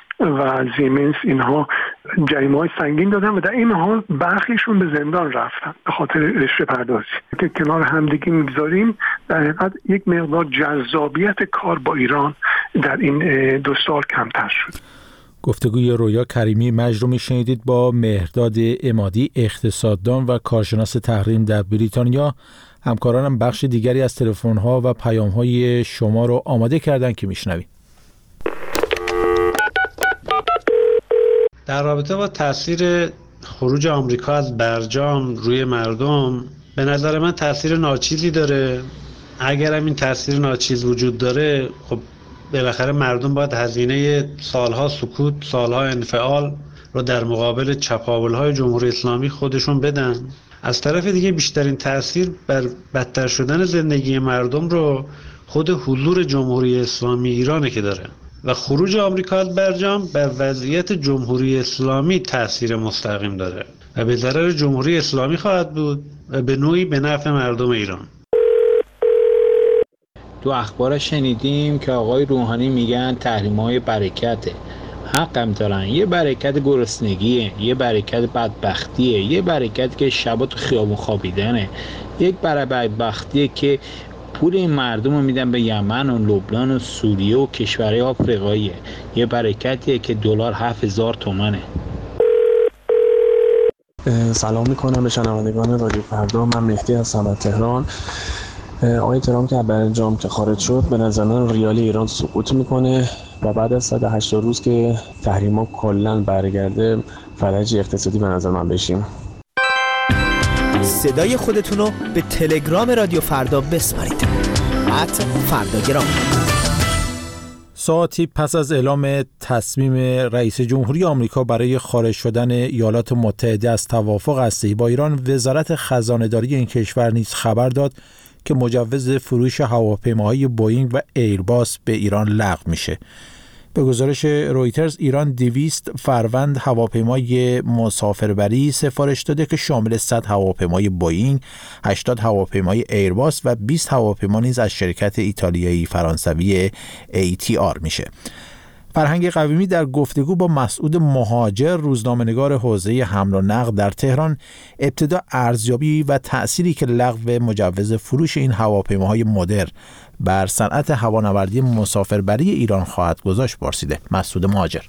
و زیمنس اینها جریمه‌های سنگین دادن و در این حال برخیشون به زندان رفتن به خاطر رشوه پردازی. که کنار همدیگه میگذاریم، در حقیقت یک مقدار جذابیت کار با ایران در این دو سال کمتر شد. گفتگوی رویا کریمی مجد رو میشنیدید با مهرداد عمادی، اقتصاددان و کارشناس تحریم در بریتانیا. همکارانم بخش دیگری از تلفن‌ها و پیام‌های شما رو آماده کردن که میشنوید. در رابطه با تاثیر خروج آمریکا از برجام روی مردم، به نظر من تاثیر ناچیزی داره. اگرم این تاثیر ناچیز وجود داره، خب بالاخره مردم باید هزینه سالها سکوت، سالها انفعال رو در مقابل چپاول‌های جمهوری اسلامی خودشون بدن. از طرف دیگه بیشترین تاثیر بر بدتر شدن زندگی مردم رو خود حضور جمهوری اسلامی ایرانه که داره و خروج آمریکا از برجام بر وضعیت جمهوری اسلامی تاثیر مستقیم داره و به ضرر جمهوری اسلامی خواهد بود و به نوعی به نفع مردم ایران. تو اخبار شنیدیم که آقای روحانی میگن تحریم‌های برکته. حقم دارن. یه برکت گرسنگیه، یه برکت بدبختیه، یه برکت که شبا تو خیابون خوابیدنه، یک بدبختیه که پول این مردم رو میدن به یمن و لبنان و سوریه و کشورهای آفریقاییه، یه برکتیه که دلار هفت هزار تومنه. سلام میکنم به شنوندگان رادیو فردا. من مهدی هستم از تهران. آقای ترامپ که برجام که خارج شد، به نظر من ریال ایران سقوط میکنه و بعد از صد و هشتاد روز که تحریما کلا برگرده فلج اقتصادی به نظر من بشیم. صدای خودتون رو به تلگرام رادیو فردا بسپارید. ات فرداگرام. ساعتی پس از اعلام تصمیم رئیس جمهوری آمریکا برای خارج شدن ایالات متحده از توافق هسته‌ای با ایران، وزارت خزانه‌داری این کشور نیز خبر داد که مجوز فروش هواپیماهای بوئینگ و ایرباس به ایران لغو میشه. به گزارش رویترز، ایران دویست فروند هواپیمای مسافربری سفارش داده که شامل صد هواپیمای بوئینگ، هشتاد هواپیمای ایرباس و بیست هواپیما نیز از شرکت ایتالیایی فرانسوی ای تی آر میشه. فرهنگ قویمی در گفتگو با مسعود مهاجر، روزنامه‌نگار حوزه حمل و نقل در تهران، ابتدا ارزیابی و تأثیری که لغو مجوز فروش این هواپیماهای مدرن بر صنعت هوانوردی مسافربری ایران خواهد گذاشت پرسیده. مسعود مهاجر: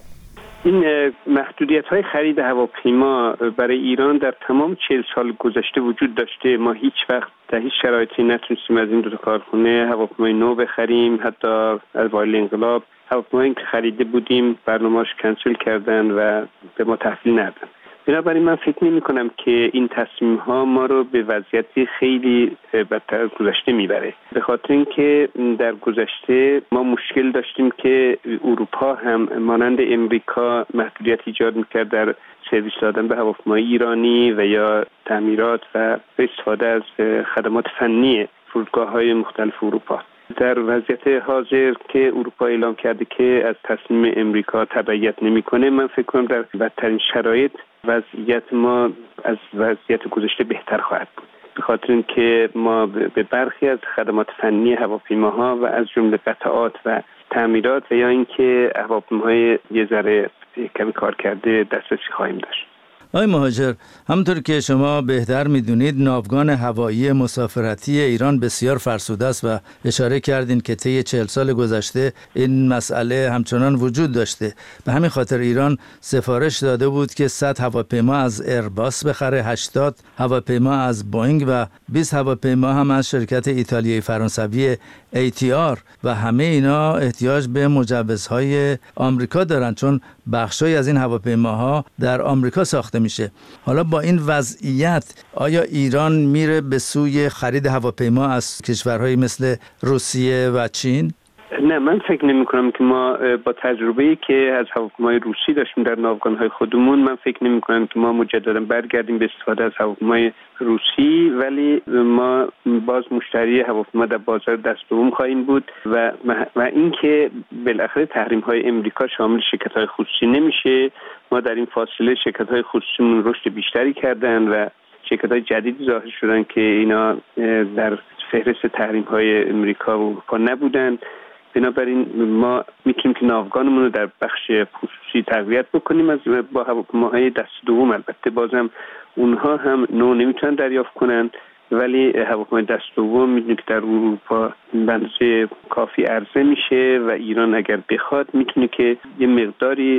این محدودیت‌های خرید هواپیما برای ایران در تمام چهل سال گذشته وجود داشته. ما هیچ وقت در هیچ شرایطی نتونستیم از این دو تا کارخونه هواپیمای نو بخریم. حتی از اوایل انقلاب هواپیمایی که خریده بودیم برنامه‌اش کنسل کردن و به ما تحویل ندادن. بنابراین من فکر نمی کنم که این تصمیم ها ما رو به وضعیتی خیلی بدتر از گذشته میبره، به خاطر اینکه در گذشته ما مشکل داشتیم که اروپا هم مانند امریکا محدودیت ایجاد میکرد در سرویس دادن به هواپیمای ایرانی و یا تعمیرات و استفاده از خدمات فنی فرودگاه‌های مختلف اروپا. در وضعیت حاضر که اروپا اعلام کرده که از تصمیم امریکا تبعیت نمیکنه، من فکر کنم در بدترین شرایط وضعیت ما از وضعیت گذشته بهتر خواهد بود، به خاطر اینکه ما به برخی از خدمات فنی هواپیماها و از جمله قطعات و تعمیرات و یا اینکه هواپیماهای یه ذره کمی کار کرده دسترسی خواهیم داشت. آقای مهاجر، همونطور که شما بهتر میدونید، ناوگان هوایی مسافرتی ایران بسیار فرسوده است و اشاره کردین که طی چهل سال گذشته این مسئله همچنان وجود داشته. به همین خاطر ایران سفارش داده بود که صد هواپیما از ایرباس بخره، هشتاد هواپیما از بوئینگ و بیست هواپیما هم از شرکت ایتالیایی فرانسوی ای تی آر و همه اینا احتیاج به مجوزهای آمریکا دارن، چون بخشای از این هواپیماها در آمریکا ساخته میشه. حالا با این وضعیت آیا ایران میره به سوی خرید هواپیما از کشورهایی مثل روسیه و چین؟ نه، من فکر نمی کنم که ما با تجربه‌ای که از هواپیمای روسی داشتیم در ناوگان‌های خودمون، من فکر نمی کنم که ما مجددا برگردیم به استفاده از هواپیمای روسی، ولی ما باز مشتری هواپیما در بازار دست دوم خواهیم بود و و اینکه بالاخره تحریم‌های امریکا شامل شرکت‌های خصوصی نمیشه. ما در این فاصله شرکت‌های خصوصیمون رشد بیشتری کردن و شرکت‌های جدیدی ظاهر شدن که اینا در فهرست تحریم‌های امریکا و اروپا نبودن. بنابراین ما میتونیم که ناوگانمون رو در بخش خصوصی تقویت بکنیم از با هواپیماهای دست دوم. البته بازم اونها هم نو نمیتونن دریافت کنن، ولی هواپیمای دست دوم میدونید که در اروپا بنزه کافی عرضه میشه و ایران اگر بخواد میتونه که یه مقداری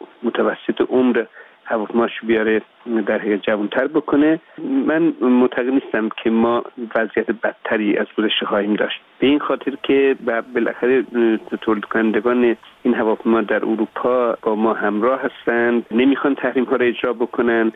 متوسط عمر هواپیماش بیاره در حقیقت جوانتر بکنه. من معتقد نیستم که ما وضعیت بدتری از گذشته خواهیم داشت، به این خاطر که بالاخره تولید کنندگان این هواپیما در اروپا با ما همراه هستند، نمیخوان تحریم ها را اجرا بکنن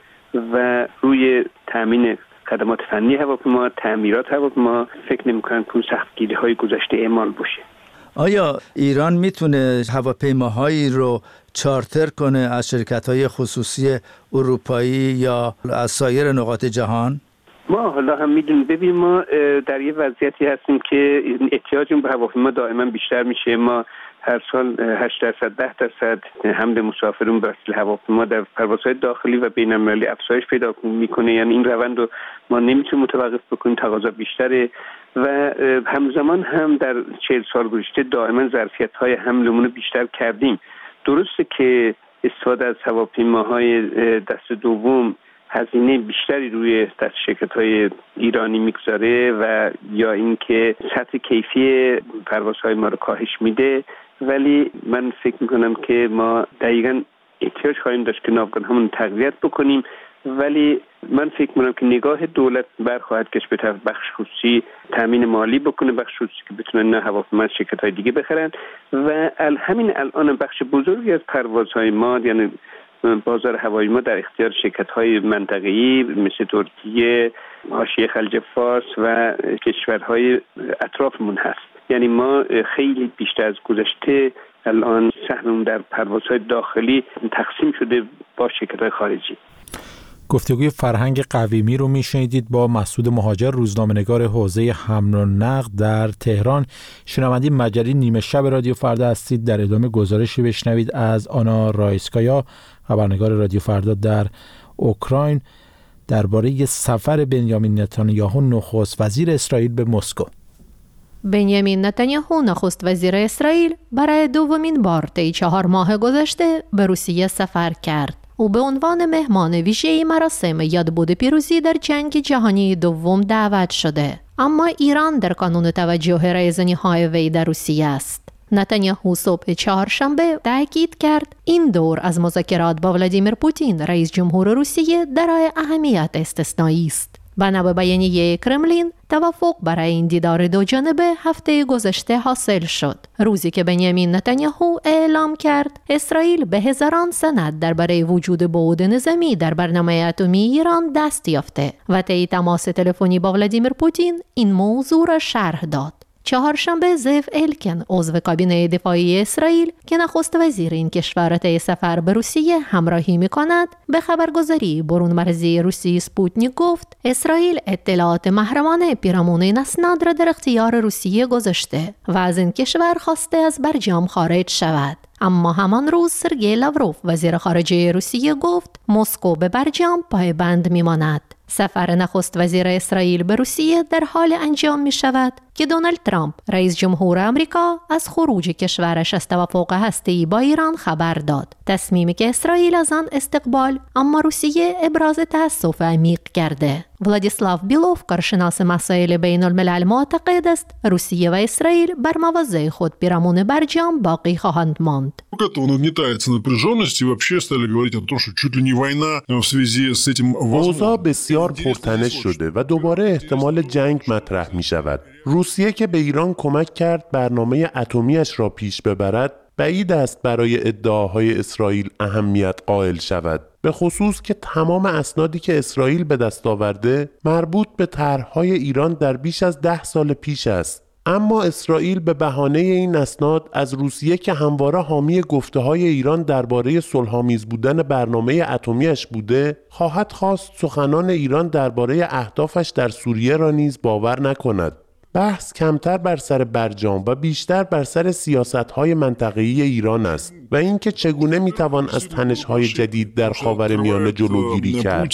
و روی تامین خدمات فنی هواپیما، تعمیرات هواپیما فکر نمی‌کنم که سختگیری های گذشته اعمال باشه. آیا ایران میتونه هواپیماهایی رو چارتر کنه از شرکت‌های خصوصی اروپایی یا از سایر نقاط جهان؟ ما حالا هم میدونیم، ببین ما در یه وضعیتی هستیم که احتیاجمون به هواپیما دائما بیشتر میشه. ما هر سال هشت درصد ده درصد حمل مسافرون به وسیله هواپیما در پروازهای داخلی و بین‌المللی افزایش پیدا میکنه، یعنی این روند رو ما نمیتونیم متوقف بکنیم، تقاضا بیشتره و همزمان هم در چهل سال گذشته دائما ظرفیت‌های حملمون رو بیشتر کردیم. درسته که استفاده از هواپیماهای دست دوم هزینه بیشتری روی دست شرکت‌های ایرانی میگذاره و یا اینکه سطح کیفی پروازهای ما رو کاهش میده، ولی من فکر میکنم که ما دقیقاً احتیاج خواهیم داشت که ناوگان همون تقویت بکنیم، ولی من فکر میکنم که نگاه دولت برخواهد گشت به طرف بخش خصوصی تامین مالی بکنه، بخش خصوصی که بتونن هواپیما از شرکت‌های دیگه بخرن و همین الان بخش بزرگی از پروازهای ما، یعنی بازار هوایی ما، در اختیار شرکت‌های منطقه‌ای مثل ترکیه، حاشیه خلیج فارس و کشورهای اطرافمون هست. یعنی ما خیلی بیشتر از گذشته الان سهممون در پروازهای داخلی تقسیم شده با شرکت‌های خارجی. گفتگوی فرهنگ قویمی رو میشنیدید با مسعود مهاجر، روزنامه‌نگار حوزه حمل و نقل در تهران. شنونده مجله نیمه شب رادیو فردا هستید. در ادامه گزارشی بشنوید از آنا رایسکایا، خبرنگار رادیو فردا در اوکراین، درباره سفر بنیامین نتانیاهو نخست وزیر اسرائیل به مسکو. بنیامین نتانیاهو نخست وزیر اسرائیل برای دومین بار طی چهار ماه گذشته به روسیه سفر کرد. او به عنوان مهمان ویژه‌ای مراسم یادبود پیروزی در جنگ جهانی دوم دعوت شده، اما ایران در کانون توجه رایزنی‌های وی در روسیه است. نتانیاهو صبح چهارشنبه تاکید کرد این دور از مذاکرات با ولادیمیر پوتین رئیس جمهور روسیه دارای اهمیت استثنایی است. بنا به بیانیه کرملین، توافق برای این دیدار دو جانبه هفته گذشته حاصل شد، روزی که بنیامین نتانیاهو اعلام کرد اسرائیل به هزاران سند درباره وجود بعد نظامی در برنامه اتمی ایران دست یافته و طی تماس تلفنی با ولادیمیر پوتین این موضوع را شرح داد. چهارشنبه زیو الکن، عضو کابینه دفاعی اسرائیل که نخست وزیر این کشور طی سفر به روسیه همراهی می‌کند، به خبرگزاری برون مرزی روسی سپوتنیک گفت اسرائیل اطلاعات محرمانه پیرامون این اسناد را در اختیار روسیه گذاشته و از این کشور خواسته از برجام خارج شود. اما همان روز سرگئی لاوروف، وزیر خارجه روسیه، گفت مسکو به برجام پایبند می‌ماند. سفر نخست وزیر اسرائیل به روسیه در حال انجام می شود که دونالد ترامپ، رئیس جمهور آمریکا، از خروج کشورش از توافق هسته‌ای با ایران خبر داد. تصمیمی که اسرائیل از آن استقبال، اما روسیه ابراز تأسف عمیق کرده. ولادیسلاو بیلوف، کارشناس مسائل بین الملل، معتقد است روسیه و اسرائیل بر مواضع خود پیرامون برجام باقی خواهند ماند. اوضاع بسیار پرتنش شده و دوباره احتمال جنگ مطرح می شود. روسیه که به ایران کمک کرد برنامه اتمیش را پیش ببرد، بعید است برای ادعاهای اسرائیل اهمیت قائل شود، به خصوص که تمام اسنادی که اسرائیل به دست آورده مربوط به طرح‌های ایران در بیش از ده سال پیش است. اما اسرائیل به بهانه این اسناد از روسیه که همواره حامی گفته‌های ایران درباره صلح‌آمیز بودن برنامه اتمیش بوده، خواهد خواست سخنان ایران درباره اهدافش در سوریه را نیز باور نکند. بحث کمتر بر سر برجام و بیشتر بر سر سیاست‌های منطقه‌ای ایران است و اینکه چگونه می‌توان از تنش‌های جدید در خاورمیانه جلوگیری کرد.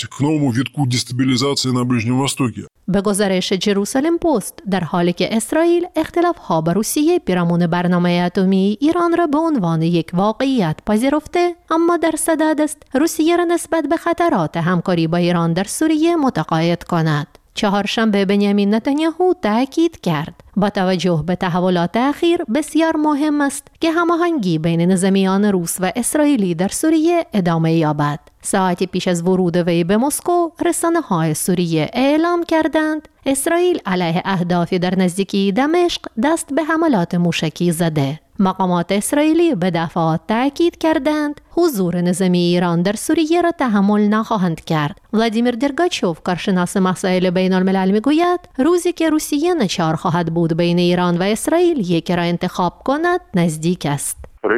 به گزارش جروسالم پست، در حالی که اسرائیل اختلاف‌ها با روسیه پیرامون برنامه اتمی ایران را به عنوان یک واقعیت پذیرفته، اما در صدد است روسیه را نسبت به خطرات همکاری با ایران در سوریه متقاعد کند. چهارشنبه بنیامین نتانیاهو تاکید کرد با توجه به تحولات اخیر بسیار مهم است که هماهنگی بین نظامیان روس و اسرائیلی در سوریه ادامه یابد. ساعتی پیش از ورود وی به مسکو، رسانه‌های سوریه اعلام کردند اسرائیل علیه اهدافی در نزدیکی دمشق دست به حملات موشکی زده. مقامات اسرائیلی به دفعات تاکید کردند حضور نظامی ایران در سوریه را تحمل نخواهند کرد. ولادیمیر درگاچوف، کارشناس مسائل بین الملل، میگوید روزی که روسیه ناچار خواهد بود بین ایران و اسرائیل یکی را انتخاب کند نزدیک است.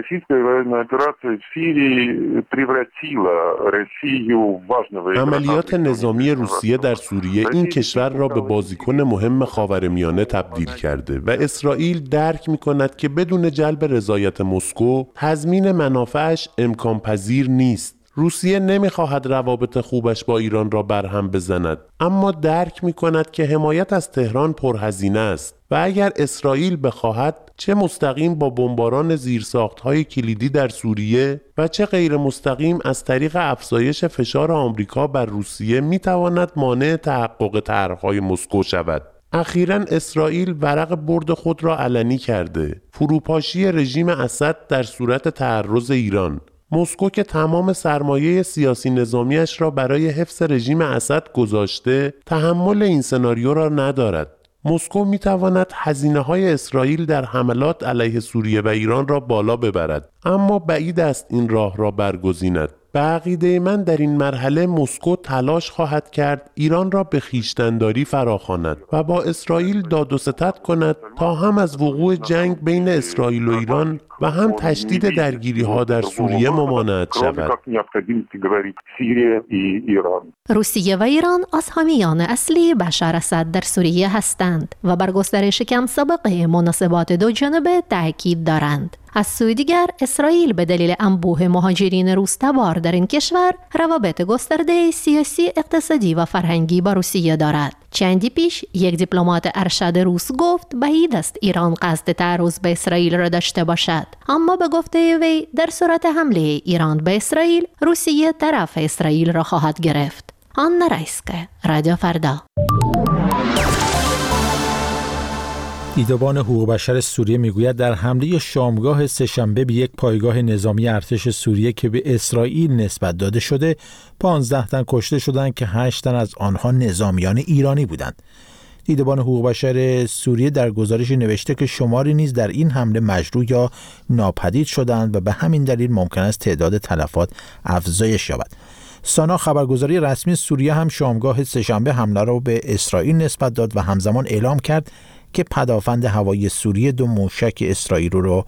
عملیات نظامی روسیه در سوریه این کشور را به بازیکن مهم خاورمیانه تبدیل کرده و اسرائیل درک می‌کند که بدون جلب رضایت مسکو تضمین منافعش امکان پذیر نیست. روسیه نمی‌خواهد روابط خوبش با ایران را برهم بزند، اما درک می‌کند که حمایت از تهران پرهزینه است و اگر اسرائیل بخواهد چه مستقیم با بمباران زیرساخت‌های کلیدی در سوریه و چه غیر مستقیم از طریق افزایش فشار آمریکا بر روسیه می‌تواند مانع تحقق طرح‌های مسکو شود. اخیراً اسرائیل ورق برد خود را علنی کرده: فروپاشی رژیم اسد در صورت تعرض ایران. مسکو که تمام سرمایه سیاسی نظامیش را برای حفظ رژیم اسد گذاشته، تحمل این سناریو را ندارد. مسکو می‌تواند هزینه‌های اسرائیل در حملات علیه سوریه و ایران را بالا ببرد، اما بعید است این راه را برگزیند. به عقیده من در این مرحله مسکو تلاش خواهد کرد ایران را به خویشتن‌داری فراخواند و با اسرائیل داد و ستد کند تا هم از وقوع جنگ بین اسرائیل و ایران و هم تشدید درگیری‌ها در سوریه ممانعت شود. روسیه و ایران از حامیان اصلی بشار اسد در سوریه هستند و بر گسترش کم سابقه مناسبات دو جانبه تاکید دارند. از سوی دیگر اسرائیل به دلیل انبوه مهاجرین روس تبار در این کشور روابط گسترده سیاسی، اقتصادی و فرهنگی با روسیه دارد. چندی پیش یک دیپلمات ارشد روس گفت بعید است ایران قصد تعرض به اسرائیل را داشته باشد، اما به گفته وی در صورت حمله ایران به اسرائیل روسیه طرف اسرائیل را خواهد گرفت. آنا رایسکه، رادیو فردا. دیدبان حقوق بشر سوریه میگوید در حمله شامگاه سه‌شنبه به یک پایگاه نظامی ارتش سوریه که به اسرائیل نسبت داده شده، پانزده تن کشته شدند که هشت تن از آنها نظامیان ایرانی بودند. دیدبان حقوق بشر سوریه در گزارشی نوشته که شماری نیز در این حمله مجروح یا ناپدید شدند و به همین دلیل ممکن است تعداد تلفات افزایش یابد. سانا خبرگزاری رسمی سوریه هم شامگاه سه‌شنبه حمله را به اسرائیل نسبت داد و همزمان اعلام کرد که پدافند هوایی سوریه دو موشک اسرائیل رو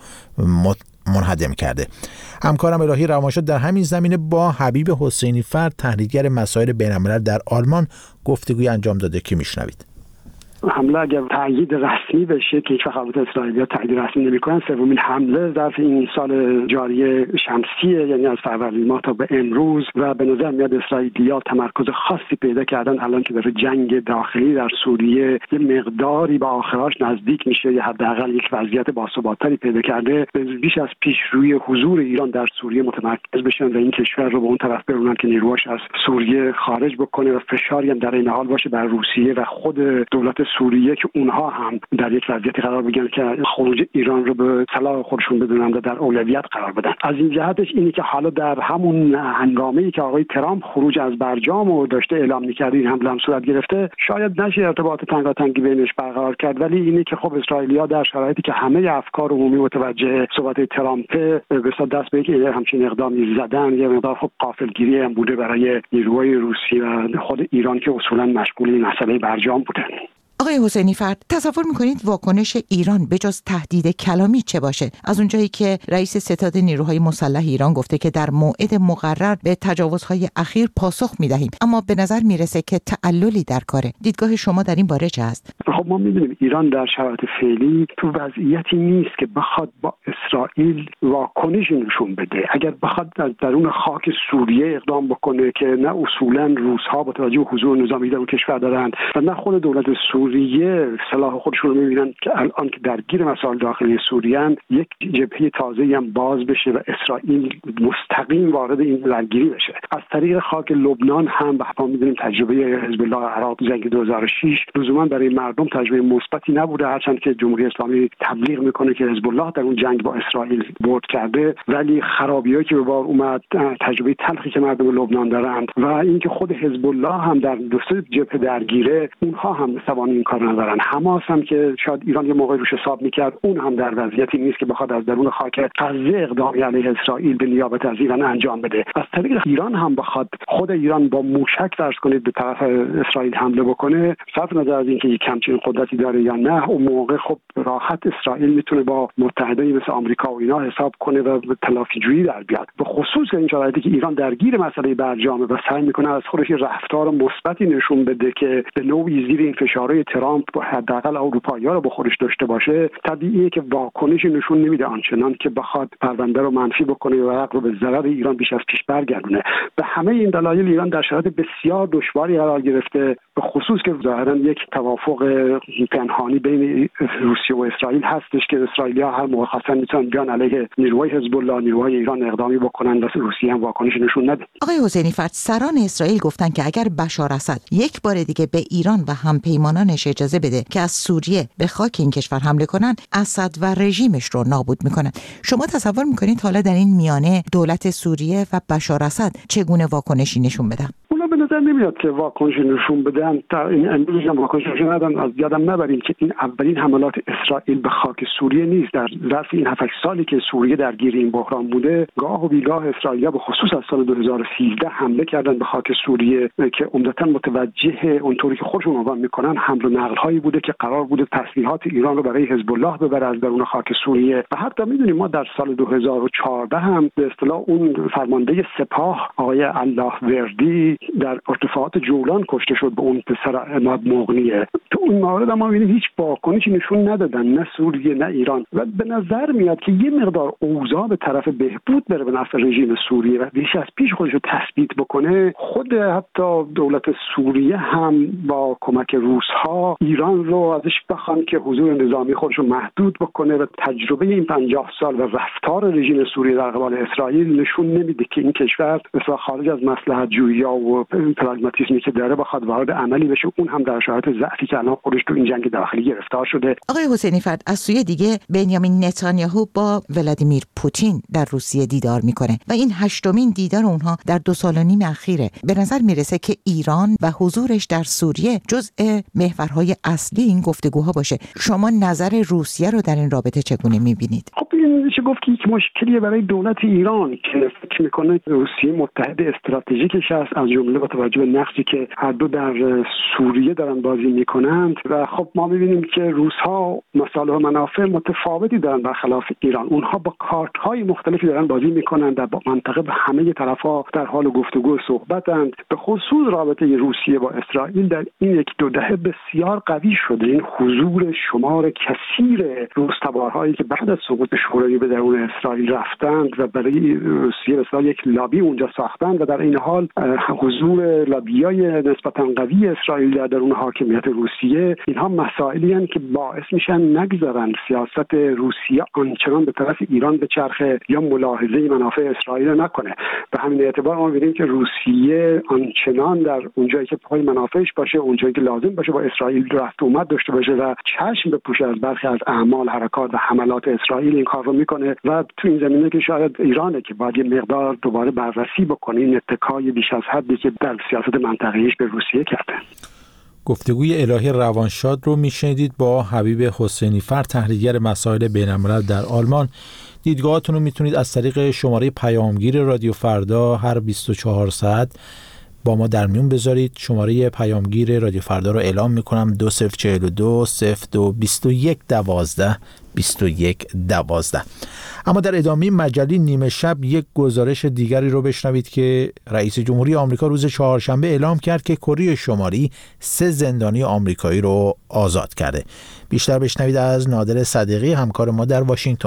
منهدم کرده. همکارم الهی روانشاد در همین زمینه با حبیب حسینی فرد، تحلیلگر مسائل بین‌الملل در آلمان، گفتگوی انجام داده که میشنوید. حمله اگر تأیید رسمی بشه که هیچ وقت اسرائیلی‌ها تأیید رسمی نمی‌کنن، سومین حمله ظرف این سال جاری شمسیه، یعنی از فروردین ماه تا به امروز، و به نظر میاد اسرائیلی‌ها تمرکز خاصی پیدا کردن الان که داره جنگ داخلی در سوریه یه مقداری به آخرش نزدیک میشه یا حداقل یک وضعیت باثبات‌تری پیدا کرده، بیش از پیش روی حضور ایران در سوریه متمرکز بشن و این کشور رو به اون طرف برونن که نیروهاش از سوریه خارج بکنه و فشاری هم در این حال باشه بر روسیه و خود دولت سوریه که اونها هم در یک وضعیتی قرار بگیرن که خروج ایران رو به صلاح خودشون بدونن و در اولویت قرار بدن. از این جهتش اینی که حالا در همون هنگامه‌ای که آقای ترامپ خروج از برجام رو داشته اعلام می‌کرد، این حمله هم صورت گرفته، شاید نشه ارتباط تنگاتنگی بینش برقرار کرد، ولی اینی که خب اسرائیلی‌ها در شرایطی که همه افکار عمومی متوجه صحبت ترامپ به صد دست به اینکه همچین اقدامی زدن، یه مقدار خب غافلگیری هم بوده برای نیروهای روسی و خود ایران که اصولاً مشغول این مسئله برجام بودن. آقای حسینی فرد، تصور میکنید واکنش ایران به جز تهدید کلامی چه باشه؟ از اونجایی که رئیس ستاد نیروهای مسلح ایران گفته که در موعد مقرر به تجاوزهای اخیر پاسخ میدهیم، اما به نظر میرسه که تعللی در کاره. دیدگاه شما در این باره چه است؟ خب ما میدونیم ایران در شرایط فعلی تو وضعیتی نیست که بخواد با اسرائیل واکنش نشون بده. اگر بخواد از درون خاک سوریه اقدام بکنه که نه اصولا روس‌ها با توجه به حضور نظامی در اون کشور دارند و نه خود دولت سوریه صلاح خودشون رو می‌بینن که الان که درگیر مسائل داخلی سوریه ان، یک جبهه تازه‌ای هم باز بشه و اسرائیل مستقیم وارد این درگیری بشه. از طریق خاک لبنان هم ما می‌دونیم تجربه حزب الله عراق جنگ دو هزار و شش لزوما برای مردم تجربه مثبتی نبوده، هرچند که جمهوری اسلامی تبلیغ میکنه که حزب الله در اون جنگ با اسرائیل برد کرده، ولی خرابی‌هایی که به بار اومد، تجربه تلخی که مردم لبنان دارند و اینکه خود حزب الله هم در دو سه جبهه درگیره، اونها هم توان این کار ندارن. حماس هم که شاید ایران یه موقع روش حساب میکرد، اون هم در وضعیتی نیست که بخواد از درون خاک غزه اقدامی علیه اسرائیل به نیابت از ایران انجام بده. از طریق ایران هم بخواد خود ایران با موشک فرض کنید به طرف اسرائیل حمله بکنه، صرف نظر از اینکه یک همچین قدرتی داره یا نه، اون موقع خب راحت اسرائیل میتونه با متحدایی مثل آمریکا و اینا حساب کنه و به تلافی جویی در بیاد. به خصوص این شرایطی که ایران درگیر مسئله برجامه و سعی میکنه از خودش رفتار مثبتی نشون بده که به نوعی زیر این فشارهای ترامپ با حداقل اروپایی‌ها رو با خودش داشته باشه، طبیعیه که واکنش نشون نمیده آنچنان که بخواد پرونده رو منفی بکنه و حق رو به ضرر ایران بیش از پیش برگردونه. به همه این دلایل ایران در شرایط بسیار دشواری قرار گرفته، به خصوص که ظاهراً یک توافق پنهانی بین روسیه و اسرائیل هستش که اسرائیلی‌ها هر موقع خواستن میتونن بیان علیه نیروهای حزب الله، نیروهای ایران اقدامی بکنن و روسیه هم واکنش نشون نده. آقای حسینی فرد، سران اسرائیل گفتن که اگر بشار اسد یک بار دیگه به ایران و همپیمانانش اجازه بده که از سوریه به خاک این کشور حمله کنن، اسد و رژیمش رو نابود میکنن. شما تصور میکنید حالا در این میانه دولت سوریه و بشار اسد چگونه واکنشی نشون بدن؟ به نظر نظر نمیاد که واکنش نشون بدن. تا این امروز هم واکنش نشون ندادن. از یادم نبریم که این اولین حملات اسرائیل به خاک سوریه نیست. در ظرف این هفت سالی که سوریه درگیر این بحران بوده، گاه و بیگاه اسرائیل به خصوص از سال دو هزار و سیزده حمله کردن به خاک سوریه که عمدتاً متوجه اونطوری که خودشون عنوان میکنن حمل و نقل هایی بوده که قرار بوده تسلیحات ایران رو برای حزب الله ببره از درون خاک سوریه. و حتی میدونیم ما در سال دو هزار و چهارده هم به اصطلاح اون فرمانده سپاه آقای الله وردی در ارتفاعات جولان کشته شد به اون پسر عماد مغنیه. تو اون مورد ما میبینیم هیچ واکنشی نشون ندادن، نه سوریه نه ایران. و به نظر میاد که یه مقدار اوضاع به طرف بهبود بره به نفع رژیم سوریه و بیش از پیش خودش رو تثبیت بکنه. خود حتی دولت سوریه هم با کمک روس‌ها ایران رو ازش بخوان که حضور نظامی خودش رو محدود بکنه و تجربه این پنجاه سال و رفتار رژیم سوریه در قبال اسرائیل نشون نمیده که این کشور مثلا خارج از مصلحت جویی و پراگماتیسمی که داره بخواد وارد عملی بشه، اون هم در شرایط ضعفی که الان خودش تو این جنگ داخلی گرفتار شده. آقای حسینی فرد، از سوی دیگه بنیامین نتانیاهو با ولادیمیر پوتین در روسیه دیدار میکنه و این هشتمین دیدار اونها در دو سال و نیم اخیره. به نظر میرسه که ایران و حضورش در سوریه جزء محورهای اصلی این گفتگوها باشه. شما نظر روسیه رو در این رابطه چگونه میبینید؟ خب این چه گفت که یک مشکلیه برای دولت ایران که فکر میکنه روسیه متحد استراتژیکش است، از جمله با توجه به نقشی که هر دو در سوریه دارن بازی میکنند. و خب ما میبینیم که روس‌ها مصالح و منافع متفاوتی دارن برخلاف ایران. اونها با کارت‌های مختلفی دارن بازی میکنند و با منطقه به همه طرف‌ها در حال گفتگو و صحبتند. به خصوص رابطه روسیه با اسرائیل در این یک دو دهه بسیار قوی شده. این حضور شمار کثیر روس‌تبارهایی که بعد از سقوط شوروی به درون اسرائیل رفتند و برای روسیه مثلا یک لابی اونجا ساختند و در این حال حضور لابیای نسبتاً قوی اسرائیل در درون حاکمیت روسیه، اینها مسائلی هستند که باعث میشن نگذارن سیاست روسیه آنچنان به طرف ایران به چرخه یا ملاحظه منافع اسرائیل نکنه. به همین اعتبار ما می‌بینیم که روسیه آنچنان در اونجایی که پای منافعش باشه، اونجایی که لازم باشه با اسرائیل رفت و اومد داشته باشه و چشم بپوشه از برخی از اعمال، حرکات و حملات اسرائیل، این کار رو میکنه. و تو این زمینه که شاید ایرانه که باید یه مقدار دوباره بررسی بکنه این اتکای بیش از حدی که در سیاست منطقه‌ایش به روسیه کرده. گفتگوی الهی روانشاد رو میشنیدید با حبیب حسینی فرد، تحلیلگر مسائل بین‌الملل در آلمان. دیدگاهاتون رو میتونید از طریق شماره پیامگیر رادیو فردا هر بیست و چهار ساعت با ما در میون بذارید. شماره پیامگیر رادیو فردا رو اعلام میکنم: دو صفر چهل و دو صفر دو بیست و یک دوازده بیست و یک دوازده. اما در ادامه مجله نیمه شب یک گزارش دیگری رو بشنوید که رئیس جمهوری آمریکا روز چهارشنبه اعلام کرد که کره شمالی سه زندانی آمریکایی رو آزاد کرده. بیشتر بشنوید از نادر صدیقی، همکار ما در واشنگتن.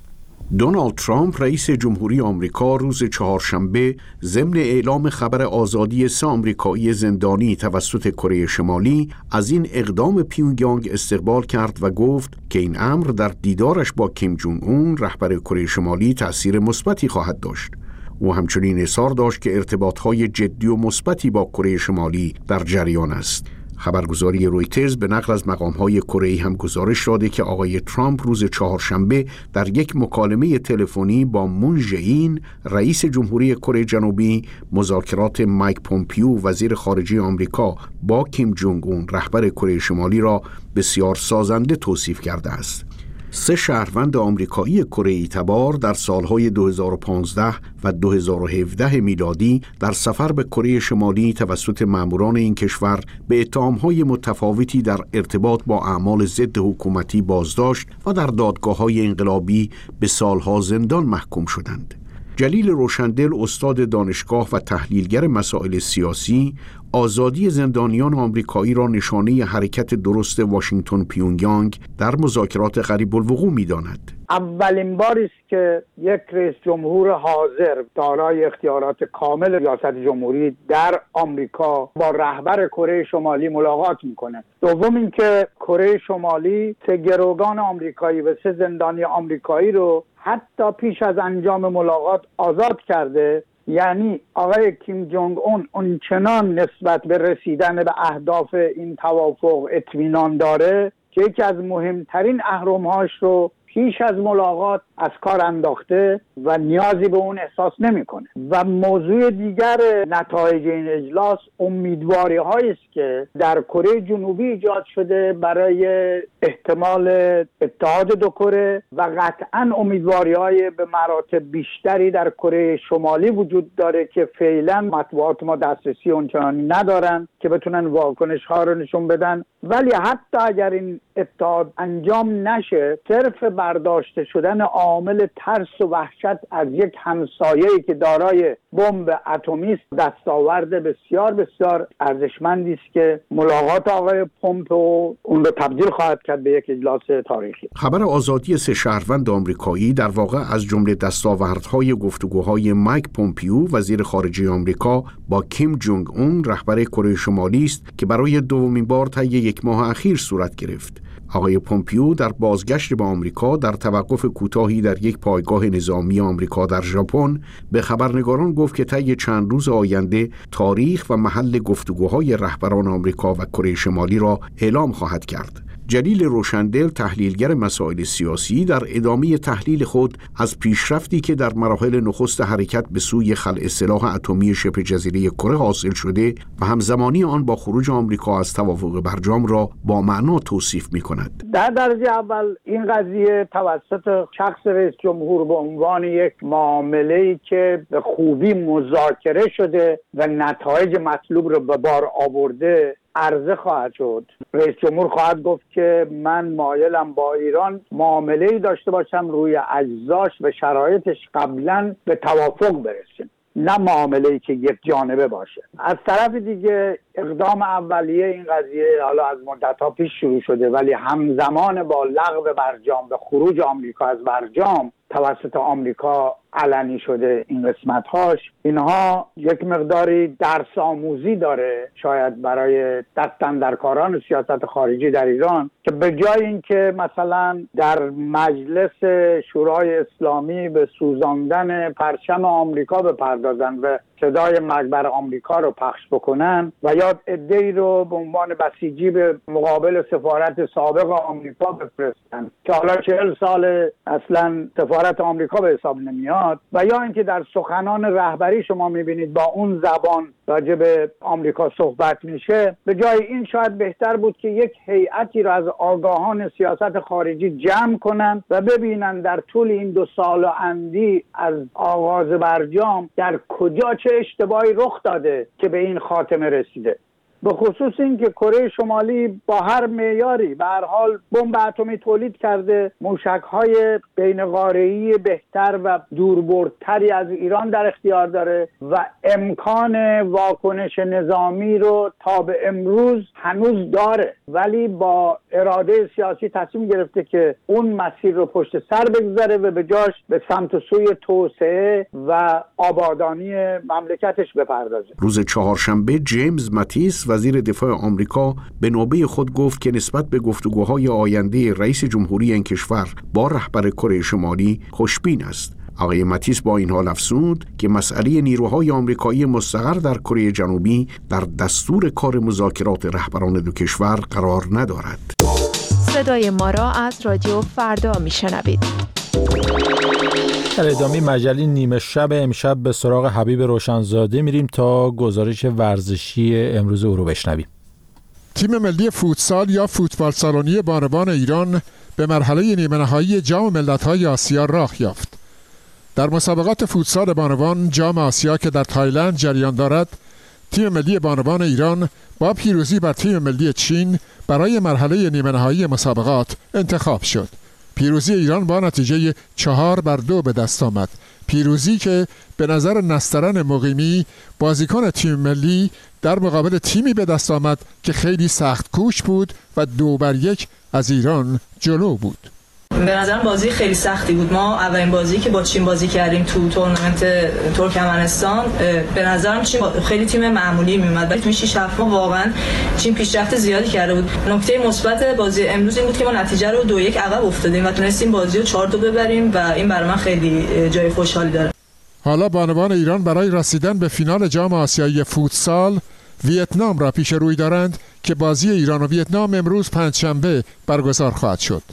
دونالد ترامپ رئیس جمهوری آمریکا روز چهارشنبه ضمن اعلام خبر آزادی سه آمریکایی زندانی توسط کره شمالی از این اقدام پیونگیانگ استقبال کرد و گفت که این امر در دیدارش با کیم جونگ اون رهبر کره شمالی تأثیر مثبتی خواهد داشت. او همچنین اصرار داشت که ارتباطهای جدی و مثبتی با کره شمالی در جریان است. خبرگزاری رویترز به نقل از مقام‌های کره‌ای هم گزارش داده که آقای ترامپ روز چهارشنبه در یک مکالمه تلفنی با مون ژئین رئیس جمهوری کره جنوبی مذاکرات مایک پومپیو وزیر خارجه آمریکا با کیم جونگ اون رهبر کره شمالی را بسیار سازنده توصیف کرده است. سه شهروند آمریکایی کره‌ای تبار در سالهای دو هزار و پانزده و دو هزار و هفده میلادی در سفر به کره شمالی توسط ماموران این کشور به اتهام‌های متفاوتی در ارتباط با اعمال ضد حکومتی بازداشت و در دادگاه‌های انقلابی به سالها زندان محکوم شدند. جلیل روشندل، استاد دانشگاه و تحلیلگر مسائل سیاسی، آزادی زندانیان آمریکایی را نشانه حرکت درست واشنگتن پیونگیانگ در مذاکرات قریب الوقوع می‌داند. اولین باری است که یک رئیس جمهور حاضر دارای اختیارات کامل ریاست جمهوری در آمریکا با رهبر کره شمالی ملاقات میکنه. دوم اینکه کره شمالی سه گروگان آمریکایی و سه زندانی آمریکایی رو حتی پیش از انجام ملاقات آزاد کرده. یعنی آقای کیم جونگ اون اونچنان نسبت به رسیدن به اهداف این توافق اطمینان داره که یکی از مهمترین اهرم‌هاش رو پیش از ملاقات از کار انداخته و نیازی به اون احساس نمیکنه. و موضوع دیگر نتایج این اجلاس امیدواری هایی است که در کره جنوبی ایجاد شده برای احتمال اتحاد دو کره و قطعا امیدواری های به مراتب بیشتری در کره شمالی وجود داره که فعلا مطبوعات ما دسترسی اونچنانی ندارن که بتونن واکنش ها رو نشون بدن. ولی حتی اگر این اتحاد انجام نشه، صرف برداشته شدن عامل ترس و وحشت از یک همسایه‌ای که دارای بمب اتمی است دستاورد بسیار بسیار ارزشمندی است که ملاقات آقای پومپئو اون رو تبدیل خواهد کرد به یک اجلاس تاریخی. خبر آزادی سه شهروند آمریکایی در واقع از جمله دستاوردهای گفتگوهای مایک پومپئو وزیر خارجه آمریکا با کیم جونگ اون رهبر کره شمالی است که برای دومین بار طی یک ماه اخیر صورت گرفت. آقای پومپئو در بازگشت به آمریکا در توقف کوتاهی در یک پایگاه نظامی آمریکا در ژاپن به خبرنگاران گفت که طی چند روز آینده تاریخ و محل گفتگوهای رهبران آمریکا و کره شمالی را اعلام خواهد کرد. جلیل روشندل تحلیلگر مسائل سیاسی در ادامه تحلیل خود از پیشرفتی که در مراحل نخست حرکت به سوی خلع سلاح اتمی شبه جزیره کره حاصل شده و همزمانی آن با خروج آمریکا از توافق برجام را با معنا توصیف می‌کند. در درجه اول این قضیه توسط شخص رئیس جمهور به عنوان یک معامله‌ای که به خوبی مذاکره شده و نتایج مطلوب را به بار آورده عرضه خواهد شد. رئیس جمهور خواهد گفت که من مایلم با ایران معامله‌ای داشته باشم روی اجزاش و شرایطش قبلا به توافق برسیم، نه معامله‌ای که یک جانبه باشه. از طرف دیگه اقدام اولیه این قضیه حالا از مدت‌ها پیش شروع شده، ولی همزمان با لغو برجام و خروج آمریکا از برجام توسط آمریکا علنی شده این قسمت‌هاش، اینها یک مقداری درس آموزی داره شاید برای دستاندرکاران سیاست خارجی در ایران که به جای اینکه مثلا در مجلس شورای اسلامی به سوزاندن پرچم آمریکا بپردازن و صدای مرگ بر آمریکا رو پخش بکنن و یا عده‌ای رو به عنوان بسیجی به مقابل سفارت سابق آمریکا بفرستن که حالا چهل سال اصلا سفارت آمریکا به حساب نمیاد، و یا اینکه در سخنان رهبری شما میبینید با اون زبان راجع به آمریکا صحبت میشه. به جای این شاید بهتر بود که یک هیئتی رو از آگاهان سیاست خارجی جمع کنن و ببینن در طول این دو سال و اندی از آغاز برجام در کجا چه اشتباهی رخ داده که به این خاتمه رسیده. به خصوص این که کره شمالی با هر معیاری به هر حال بمب اتمی تولید کرده، موشک‌های بین‌قاره‌ای بهتر و دوربردتری از ایران در اختیار داره و امکان واکنش نظامی رو تا به امروز هنوز داره، ولی با اراده سیاسی تصمیم گرفته که اون مسیر رو پشت سر بگذاره و به جاش به سمت و سوی توسعه و آبادانی مملکتش بپردازه. روز چهارشنبه جیمز ماتیس وزیر دفاع آمریکا به نوبه خود گفت که نسبت به گفتگوهای آینده رئیس جمهوری این کشور با رهبر کره شمالی خوشبین است. آقای ماتیس با این حال افزود که مسئله نیروهای آمریکایی مستقر در کره جنوبی در دستور کار مذاکرات رهبران دو کشور قرار ندارد. صدای ما را از رادیو فردا میشنوید. در ادامه مجله نیمه شب امشب به سراغ حبیب روشنزاده میریم تا گزارش ورزشی امروز او رو بشنویم. تیم ملی فوتسال یا فوتبال سالونی بانوان ایران به مرحله نیمه نهایی جام ملت‌های آسیا راه یافت. در مسابقات فوتسال بانوان جام آسیا که در تایلند جریان دارد، تیم ملی بانوان ایران با پیروزی بر تیم ملی چین برای مرحله نیمه نهایی مسابقات انتخاب شد. پیروزی ایران با نتیجه چهار بر دو به دست آمد. پیروزی که به نظر نسترن مقیمی بازیکن تیم ملی در مقابل تیمی به دست آمد که خیلی سخت کوش بود و دو بر یک از ایران جلو بود. به نظرم بازی خیلی سختی بود. ما اولین بازی که با چین بازی کردیم تو تورنمنت ترکمنستان، به نظرم چین خیلی تیم معمولی میومد، ولی تو شش هفت ماه واقعا چین پیشرفت زیادی کرده بود. نکته مثبت بازی امروز این بود که ما نتیجه رو دو یک عقب افتادیم و تونستیم بازی رو چهار دو ببریم و این برای من خیلی جای خوشحالی داره. حالا بانوان ایران برای رسیدن به فینال جام آسیایی فوتسال ویتنام را پیش روی دارند که بازی ایران و ویتنام امروز پنجشنبه برگزار خواهد شد.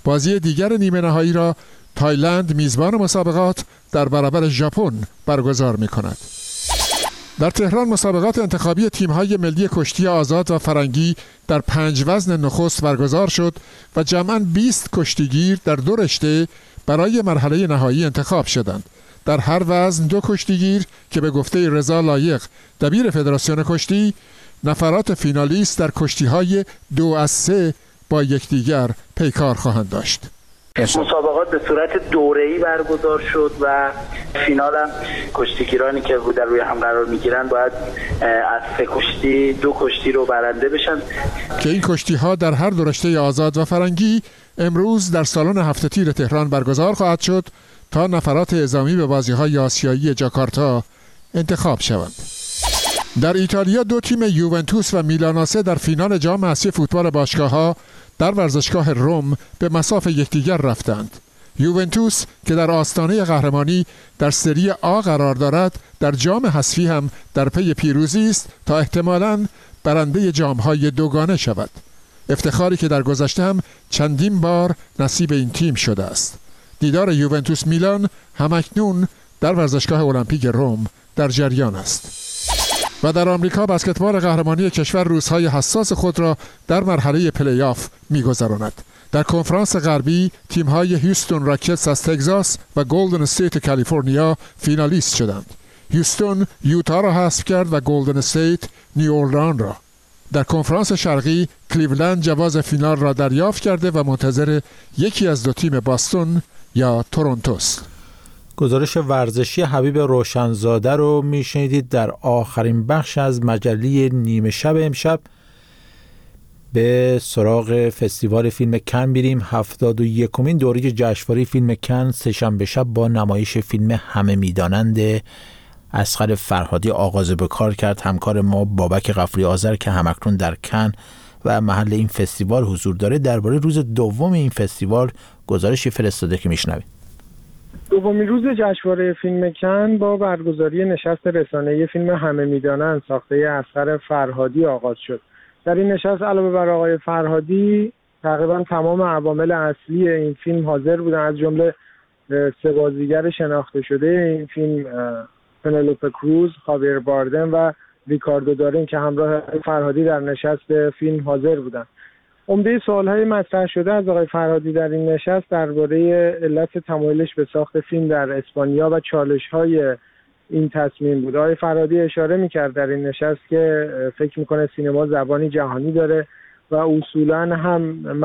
بازی دیگر نیمه نهایی را تایلند میزبان مسابقات در برابر ژاپن برگزار می‌کند. در تهران مسابقات انتخابی تیم‌های ملی کشتی آزاد و فرنگی در پنج وزن نخست برگزار شد و جمعاً بیست کشتیگیر در دو رشته برای مرحله نهایی انتخاب شدند. در هر وزن دو کشتیگیر که به گفته رضا لایق دبیر فدراسیون کشتی، نفرات فینالیست در کشتی‌های دو از سه با یکدیگر پیکار خواهند داشت. مسابقات به صورت دوره‌ای برگزار شد و فینال هم کشتیگیرانی که در روی هم قرار می‌گیرن باید از سه کشتی دو کشتی رو برنده بشن که این کشتی‌ها در هر دو رشته آزاد و فرنگی امروز در سالن هفت تیر تهران برگزار خواهد شد تا نفرات اعزامی به بازی‌های آسیایی جاکارتا انتخاب شوند. در ایتالیا دو تیم یوونتوس و میلاناسه در فینال جام اسیای فوتبال باشگاه‌ها در ورزشگاه روم به مصاف یکدیگر رفتند. یوونتوس که در آستانه قهرمانی در سری آ قرار دارد، در جام حذفی هم در پی پیروزی است تا احتمالاً برنده جام‌های دوگانه شود. افتخاری که در گذشته هم چندین بار نصیب این تیم شده است. دیدار یوونتوس میلان همکنون در ورزشگاه المپیک روم در جریان است. و در آمریکا بسکتبال قهرمانی کشور روزهای حساس خود را در مرحله پلی آف می‌گذراند. در کنفرانس غربی تیم‌های هیوستون راکتس از تگزاس و گلدن استیت کالیفرنیا فینالیست شدند. هیوستون یوتا را حذف کرد و گلدن استیت نیو اورلان را. در کنفرانس شرقی کلیولند جواز فینال را دریافت کرده و منتظر یکی از دو تیم باستون یا تورنتوست. گزارش ورزشی حبیب روشنزاده رو میشنیدید در آخرین بخش از مجله نیمه شب امشب. به سراغ فستیوال فیلم کن میریم. هفتاد و یکمین دوره جشنواره فیلم کن سه‌شنبه شب با نمایش فیلم همه میدانند اصغر فرهادی آغاز به کار کرد. همکار ما بابک غفوری آذر که همکنون در کن و محل این فستیوال حضور داره درباره روز دوم این فستیوال گزارشی فرستاده که میشنوید. دومین روز جشنواره فیلم کن با برگزاری نشست رسانه‌ای فیلم همه میدانند ساخته اصغر فرهادی آغاز شد. در این نشست علاوه بر آقای فرهادی تقریبا تمام عوامل اصلی این فیلم حاضر بودند، از جمله سه بازیگر شناخته شده این فیلم، پنلوپه کروز، خاویر باردم و ریکاردو دارین که همراه فرهادی در نشست فیلم حاضر بودند. عمده سوال‌های مطرح شده از آقای فرهادی در این نشست درباره علت تمایلش به ساخت فیلم در اسپانیا و چالش‌های این تصمیم بود. آقای فرهادی اشاره می‌کرد در این نشست که فکر می‌کنه سینما زبانی جهانی داره و اصولاً هم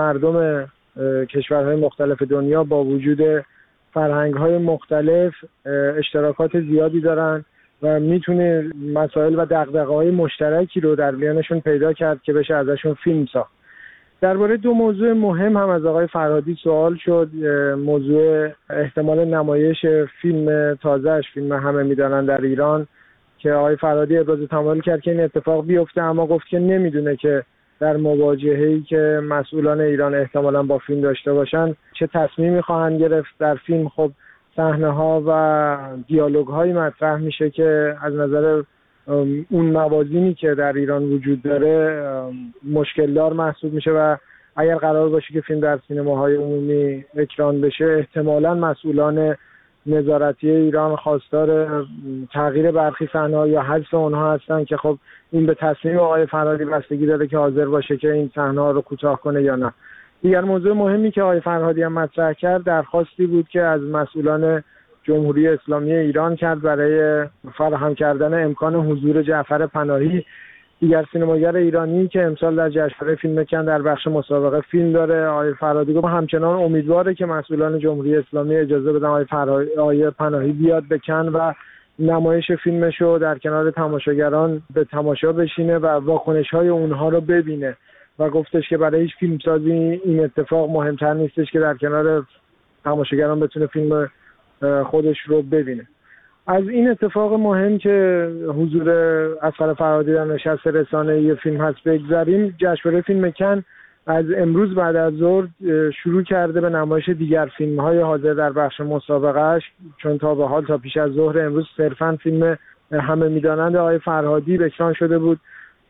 مردم کشورهای مختلف دنیا با وجود فرهنگ‌های مختلف اشتراکات زیادی دارن و میتونه مسائل و دغدغه‌های مشترکی رو در میانشون پیدا کرد که بشه ازشون فیلم ساخت. درباره دو موضوع مهم هم از آقای فرهادی سوال شد. موضوع احتمال نمایش فیلم تازه‌اش، فیلم همه میدانن در ایران، که آقای فرهادی ابراز تمایل کرد که این اتفاق بیفته، اما گفت که نمیدونه که در مواجهه‌ای که مسئولان ایران احتمالاً با فیلم داشته باشن چه تصمیمی خواهند گرفت. در فیلم خب صحنه‌ها و دیالوگ‌هایی مطرح میشه که از نظر اون موازینی که در ایران وجود داره مشکل دار محسوب میشه و اگر قرار باشه که فیلم در سینماهای عمومی اکران بشه احتمالاً مسئولان نظارتی ایران خواستار تغییر برخی صحنه‌ها یا حذف اونها هستن که خب این به تصمیم آقای فرهادی بستگی داره که حاضر باشه که این صحنه‌ها رو کوتاه کنه یا نه. دیگر موضوع مهمی که آقای فرهادی هم مطرح کرد درخواستی بود که از مسئولان جمهوری اسلامی ایران کرد برای فراهم کردن امکان حضور جعفر پناهی، دیگر سینماگر ایرانی که امسال در جشنواره فیلم کن در بخش مسابقه فیلم داره. آقای فرهادی گفت همچنان امیدواره که مسئولان جمهوری اسلامی اجازه بدن آقای فرهادی پناهی بیاد به کن و نمایش فیلمش رو در کنار تماشاگران به تماشا بشینه و واکنش‌های اونها رو ببینه و گفتش که برای هیچ فیلمسازی این اتفاق مهمتر نیستش که در کنار تماشاگران بتونه فیلم خودش رو ببینه. از این اتفاق مهم که حضور اصغر فرهادی در نشست رسانه‌ای فیلم هست بگذاریم، جشنواره فیلم کن از امروز بعد از ظهر شروع کرده به نمایش دیگر فیلم‌های حاضر در بخش مسابقهش، چون تا به حال تا پیش از ظهر امروز صرفاً فیلم همه میدانند آقای فرهادی اکران شده بود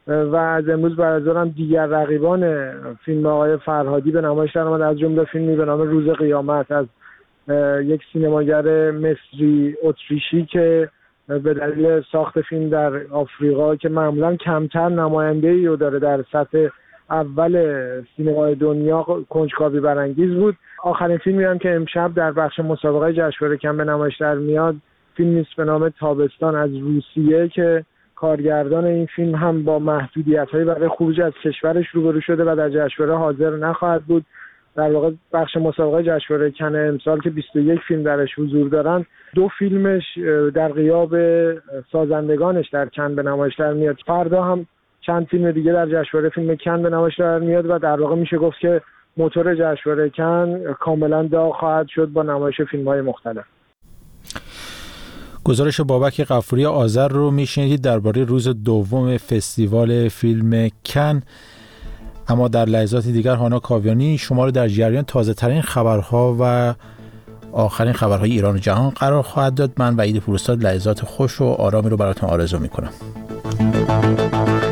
و از امروز برگزارم دیگر رقیبان فیلم آقای فرهادی به نمایش درآمد، از جمله فیلمی به نام روز قیامت از یک سینماگر مصری اتریشی که به دلیل ساخت فیلم در آفریقا که معمولا کمتر نماینده‌ای رو داره در سطح اول سینمای دنیا کنجکاوی برانگیز بود. آخرین فیلمی هم که امشب در بخش مسابقه جشنواره کن به نمایش در میاد فیلمی است به نام تابستان از روسیه که کارگردان این فیلم هم با محدودیت‌هایی برای خروج از کشورش روبرو شده و در جشنواره حاضر نخواهد بود. در واقع بخش مسابقه جشنواره کن امسال که بیست و یک فیلم درش حضور دارن، دو فیلمش در غیاب سازندگانش در کن به نمایش در میاد. فردا هم چند فیلم دیگه در جشنواره فیلم کن به نمایش در میاد و در واقع میشه گفت که موتور جشنواره کن کاملا داغ خواهد شد با نمایش فیلم‌های مختلف. گزارش بابک غفوری آذر رو میشنیدید درباره روز دوم فستیوال فیلم کن. اما در لحظات دیگر هانا کاویانی شما رو در جریان تازه ترین خبرها و آخرین خبرهای ایران و جهان قرار خواهد داد. من وحید پوراستاد لحظات خوش و آرامی رو براتون آرزو میکنم.